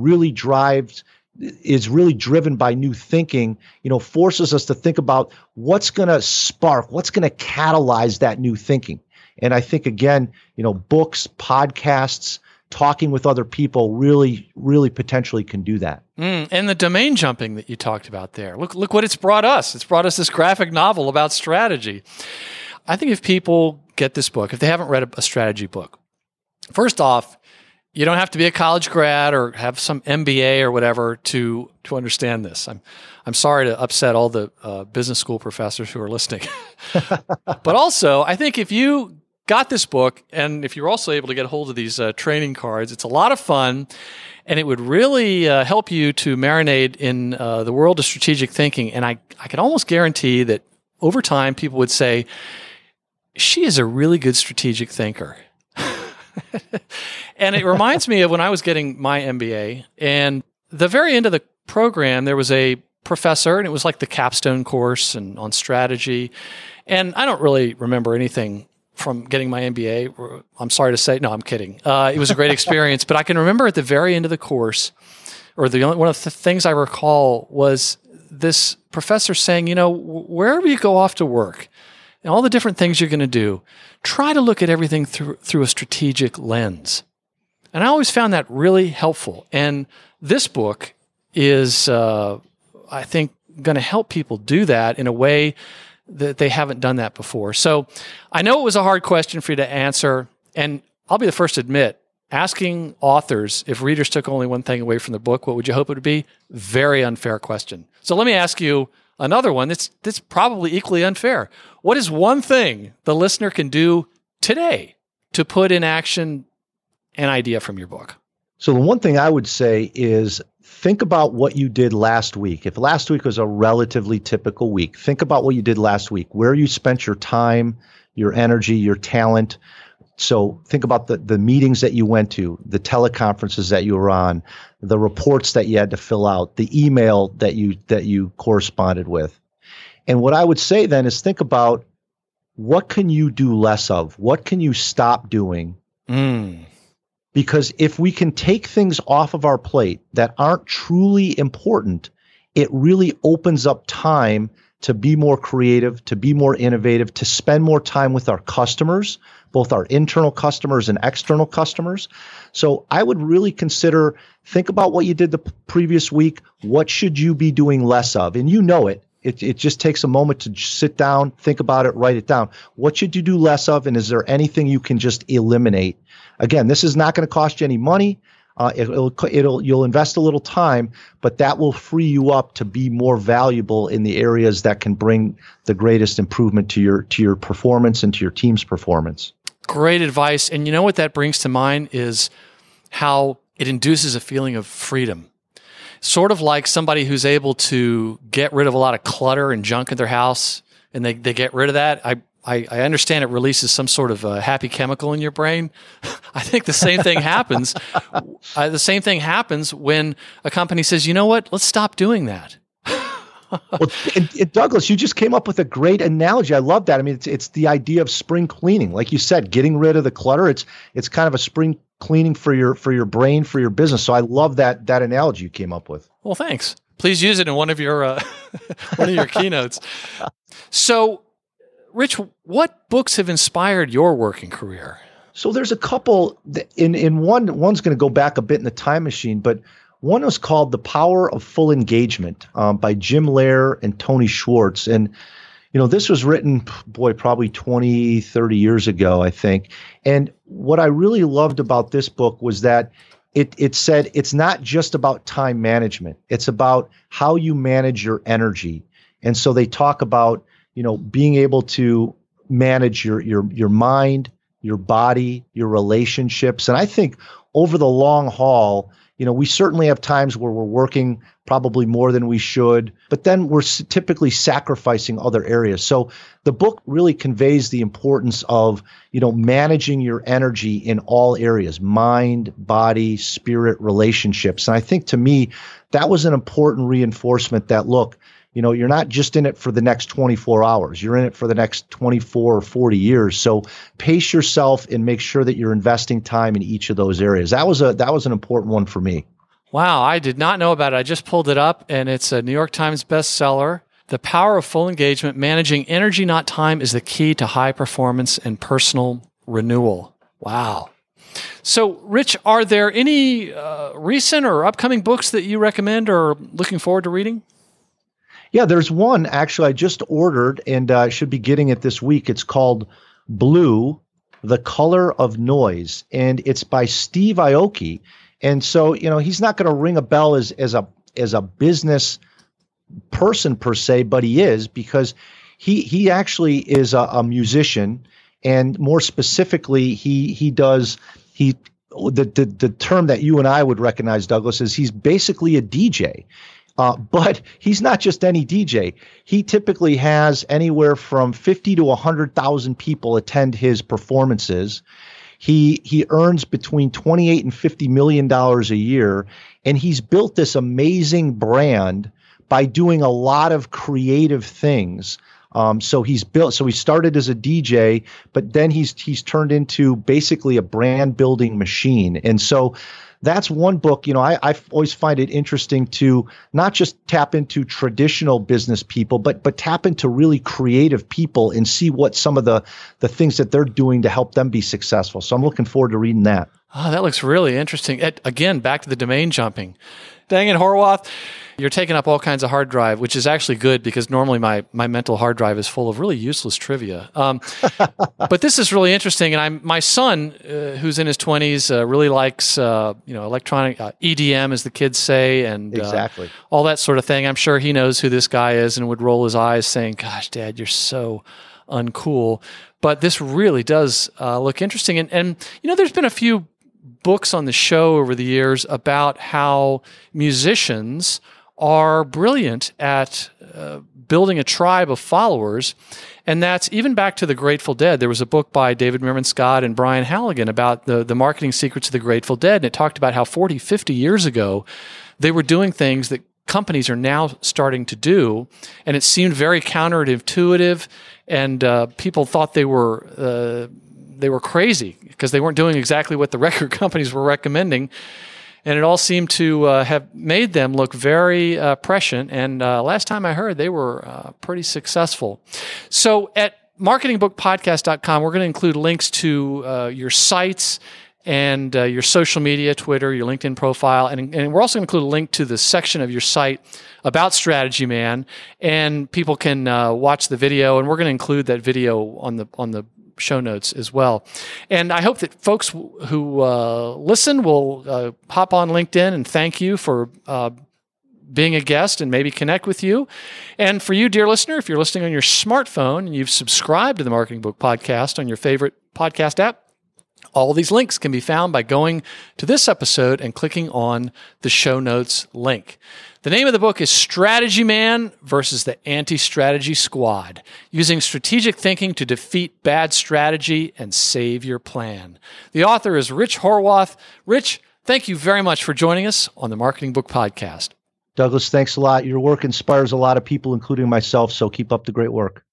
Speaker 4: is really driven by new thinking, forces us to think about what's going to spark, what's going to catalyze that new thinking. And I think, again, books, podcasts, talking with other people really, really potentially can do that.
Speaker 6: And the domain jumping that you talked about there. Look what it's brought us. It's brought us this graphic novel about strategy. I think if people get this book, if they haven't read a strategy book, first off, you don't have to be a college grad or have some MBA or whatever to understand this. I'm sorry to upset all the business school professors who are listening. But also, I think if you got this book, and if you're also able to get a hold of these training cards, it's a lot of fun, and it would really help you to marinate in the world of strategic thinking. And I can almost guarantee that over time, people would say, she is a really good strategic thinker. And it reminds me of when I was getting my MBA, and the very end of the program, there was a professor, and it was like the capstone course and on strategy. And I don't really remember anything from getting my MBA. I'm sorry to say, no, I'm kidding. It was a great experience, but I can remember at the very end of the course, or one of the things I recall was this professor saying, wherever you go off to work and all the different things you're going to do, try to look at everything through a strategic lens. And I always found that really helpful. And this book is, I think, going to help people do that in a way that they haven't done that before. So I know it was a hard question for you to answer, and I'll be the first to admit, asking authors, if readers took only one thing away from the book, what would you hope it would be? Very unfair question. So let me ask you another one that's probably equally unfair. What is one thing the listener can do today to put in action an idea from your book?
Speaker 4: So the one thing I would say is think about what you did last week. If last week was a relatively typical week, think about what you did last week, where you spent your time, your energy, your talent. So think about the meetings that you went to, the teleconferences that you were on, the reports that you had to fill out, the email that you corresponded with. And what I would say then is think about what can you do less of? What can you stop doing? Because if we can take things off of our plate that aren't truly important, it really opens up time to be more creative, to be more innovative, to spend more time with our customers, both our internal customers and external customers. So I would really think about what you did the previous week. What should you be doing less of? And you know it. It just takes a moment to sit down, think about it, write it down. What should you do less of? And is there anything you can just eliminate? Again, this is not going to cost you any money. You'll invest a little time, but that will free you up to be more valuable in the areas that can bring the greatest improvement to your performance and to your team's performance.
Speaker 6: Great advice. And you know what that brings to mind is how it induces a feeling of freedom. Sort of like somebody who's able to get rid of a lot of clutter and junk in their house, and they get rid of that. I understand it releases some sort of happy chemical in your brain. I think the same thing happens. The same thing happens when a company says, you know what, let's stop doing that.
Speaker 4: Well, and Douglas, you just came up with a great analogy. I love that. I mean, it's the idea of spring cleaning, like you said, getting rid of the clutter. It's kind of a spring cleaning for your brain, for your business. So I love that analogy you came up with.
Speaker 6: Well, thanks. Please use it in one of your keynotes. So, Rich, what books have inspired your working career?
Speaker 4: So there's a couple. One's going to go back a bit in the time machine, but one was called The Power of Full Engagement by Jim Loehr and Tony Schwartz. And, this was written, probably 20, 30 years ago, I think. And what I really loved about this book was that it said it's not just about time management. It's about how you manage your energy. And so they talk about, being able to manage your mind, your body, your relationships. And I think over the long haul, we certainly have times where we're working probably more than we should, but then we're typically sacrificing other areas. So the book really conveys the importance of, managing your energy in all areas: mind, body, spirit, relationships. And I think to me, that was an important reinforcement that, look, you're not just in it for the next 24 hours. You're in it for the next 24 or 40 years. So pace yourself and make sure that you're investing time in each of those areas. That was an important one for me.
Speaker 6: Wow, I did not know about it. I just pulled it up, and it's a New York Times bestseller. The Power of Full Engagement: Managing Energy, Not Time, is the Key to High Performance and Personal Renewal. Wow. So, Rich, are there any recent or upcoming books that you recommend or looking forward to reading?
Speaker 4: Yeah, there's one actually I just ordered and I should be getting it this week. It's called Blue, The Color of Noise, and it's by Steve Aoki. And so, he's not going to ring a bell as a business person per se, but he is, because he actually is a musician, and more specifically, the term that you and I would recognize, Douglas, is he's basically a DJ. But he's not just any DJ. He typically has anywhere from 50 to 100,000 people attend his performances. He earns between $28 and $50 million a year, and he's built this amazing brand by doing a lot of creative things. So he started as a DJ, but then he's turned into basically a brand building machine. And so that's one book. I always find it interesting to not just tap into traditional business people, but tap into really creative people and see what some of the things that they're doing to help them be successful. So I'm looking forward to reading that.
Speaker 6: Oh, that looks really interesting. Again, back to the domain jumping. Dang it, Horwath. You're taking up all kinds of hard drive, which is actually good because normally my mental hard drive is full of really useless trivia. But this is really interesting. And my son, who's in his 20s, really likes electronic EDM, as the kids say, and
Speaker 4: exactly
Speaker 6: all that sort of thing. I'm sure he knows who this guy is and would roll his eyes saying, "Gosh, Dad, you're so uncool." But this really does look interesting. And there's been a few books on the show over the years about how musicians are brilliant at building a tribe of followers. And that's even back to the Grateful Dead. There was a book by David Meerman Scott and Brian Halligan about the marketing secrets of the Grateful Dead. And it talked about how 40, 50 years ago, they were doing things that companies are now starting to do. And it seemed very counterintuitive. And people thought they were crazy because they weren't doing exactly what the record companies were recommending. And it all seemed to have made them look very prescient. And last time I heard, they were pretty successful. So at marketingbookpodcast.com, we're going to include links to your sites and your social media, Twitter, your LinkedIn profile. And we're also going to include a link to the section of your site about Strategy Man. And people can watch the video. And we're going to include that video on the show notes as well. And I hope that folks who listen will hop on LinkedIn and thank you for being a guest and maybe connect with you. And for you, dear listener, if you're listening on your smartphone and you've subscribed to the Marketing Book Podcast on your favorite podcast app, All of these links can be found by going to this episode and clicking on the show notes link. The name of the book is Strategy Man versus the Anti-Strategy Squad, using strategic thinking to defeat bad strategy and save your plan. The author is Rich Horwath. Rich, thank you very much for joining us on the Marketing Book Podcast.
Speaker 4: Douglas, thanks a lot. Your work inspires a lot of people, including myself, so keep up the great work.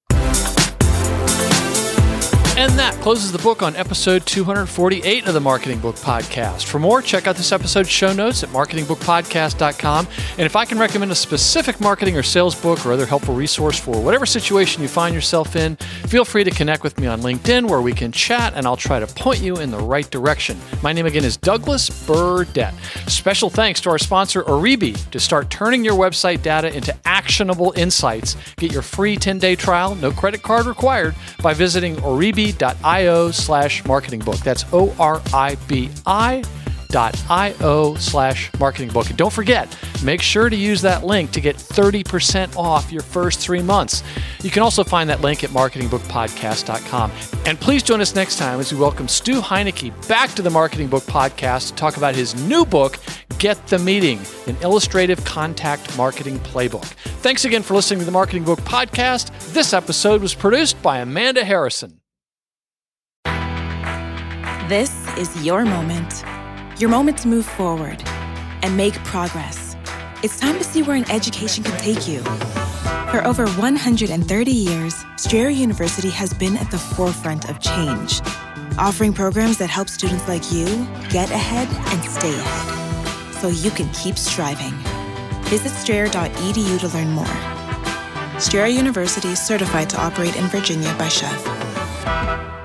Speaker 6: And that closes the book on episode 248 of the Marketing Book Podcast. For more, check out this episode's show notes at marketingbookpodcast.com. And if I can recommend a specific marketing or sales book or other helpful resource for whatever situation you find yourself in, feel free to connect with me on LinkedIn where we can chat and I'll try to point you in the right direction. My name again is Douglas Burdett. Special thanks to our sponsor, Oribi, to start turning your website data into actionable insights. Get your free 10-day trial, no credit card required, by visiting oribi.io/marketingbook. That's oribi.io/marketingbook. And don't forget, make sure to use that link to get 30% off your first 3 months. You can also find that link at marketingbookpodcast.com. And please join us next time as we welcome Stu Heinecke back to the Marketing Book Podcast to talk about his new book, Get the Meeting, an illustrative contact marketing playbook. Thanks again for listening to the Marketing Book Podcast. This episode was produced by Amanda Harrison.
Speaker 3: This is your moment to move forward and make progress. It's time to see where an education can take you. For over 130 years, Strayer University has been at the forefront of change, offering programs that help students like you get ahead and stay ahead, so you can keep striving. Visit strayer.edu to learn more. Strayer University is certified to operate in Virginia by Chev.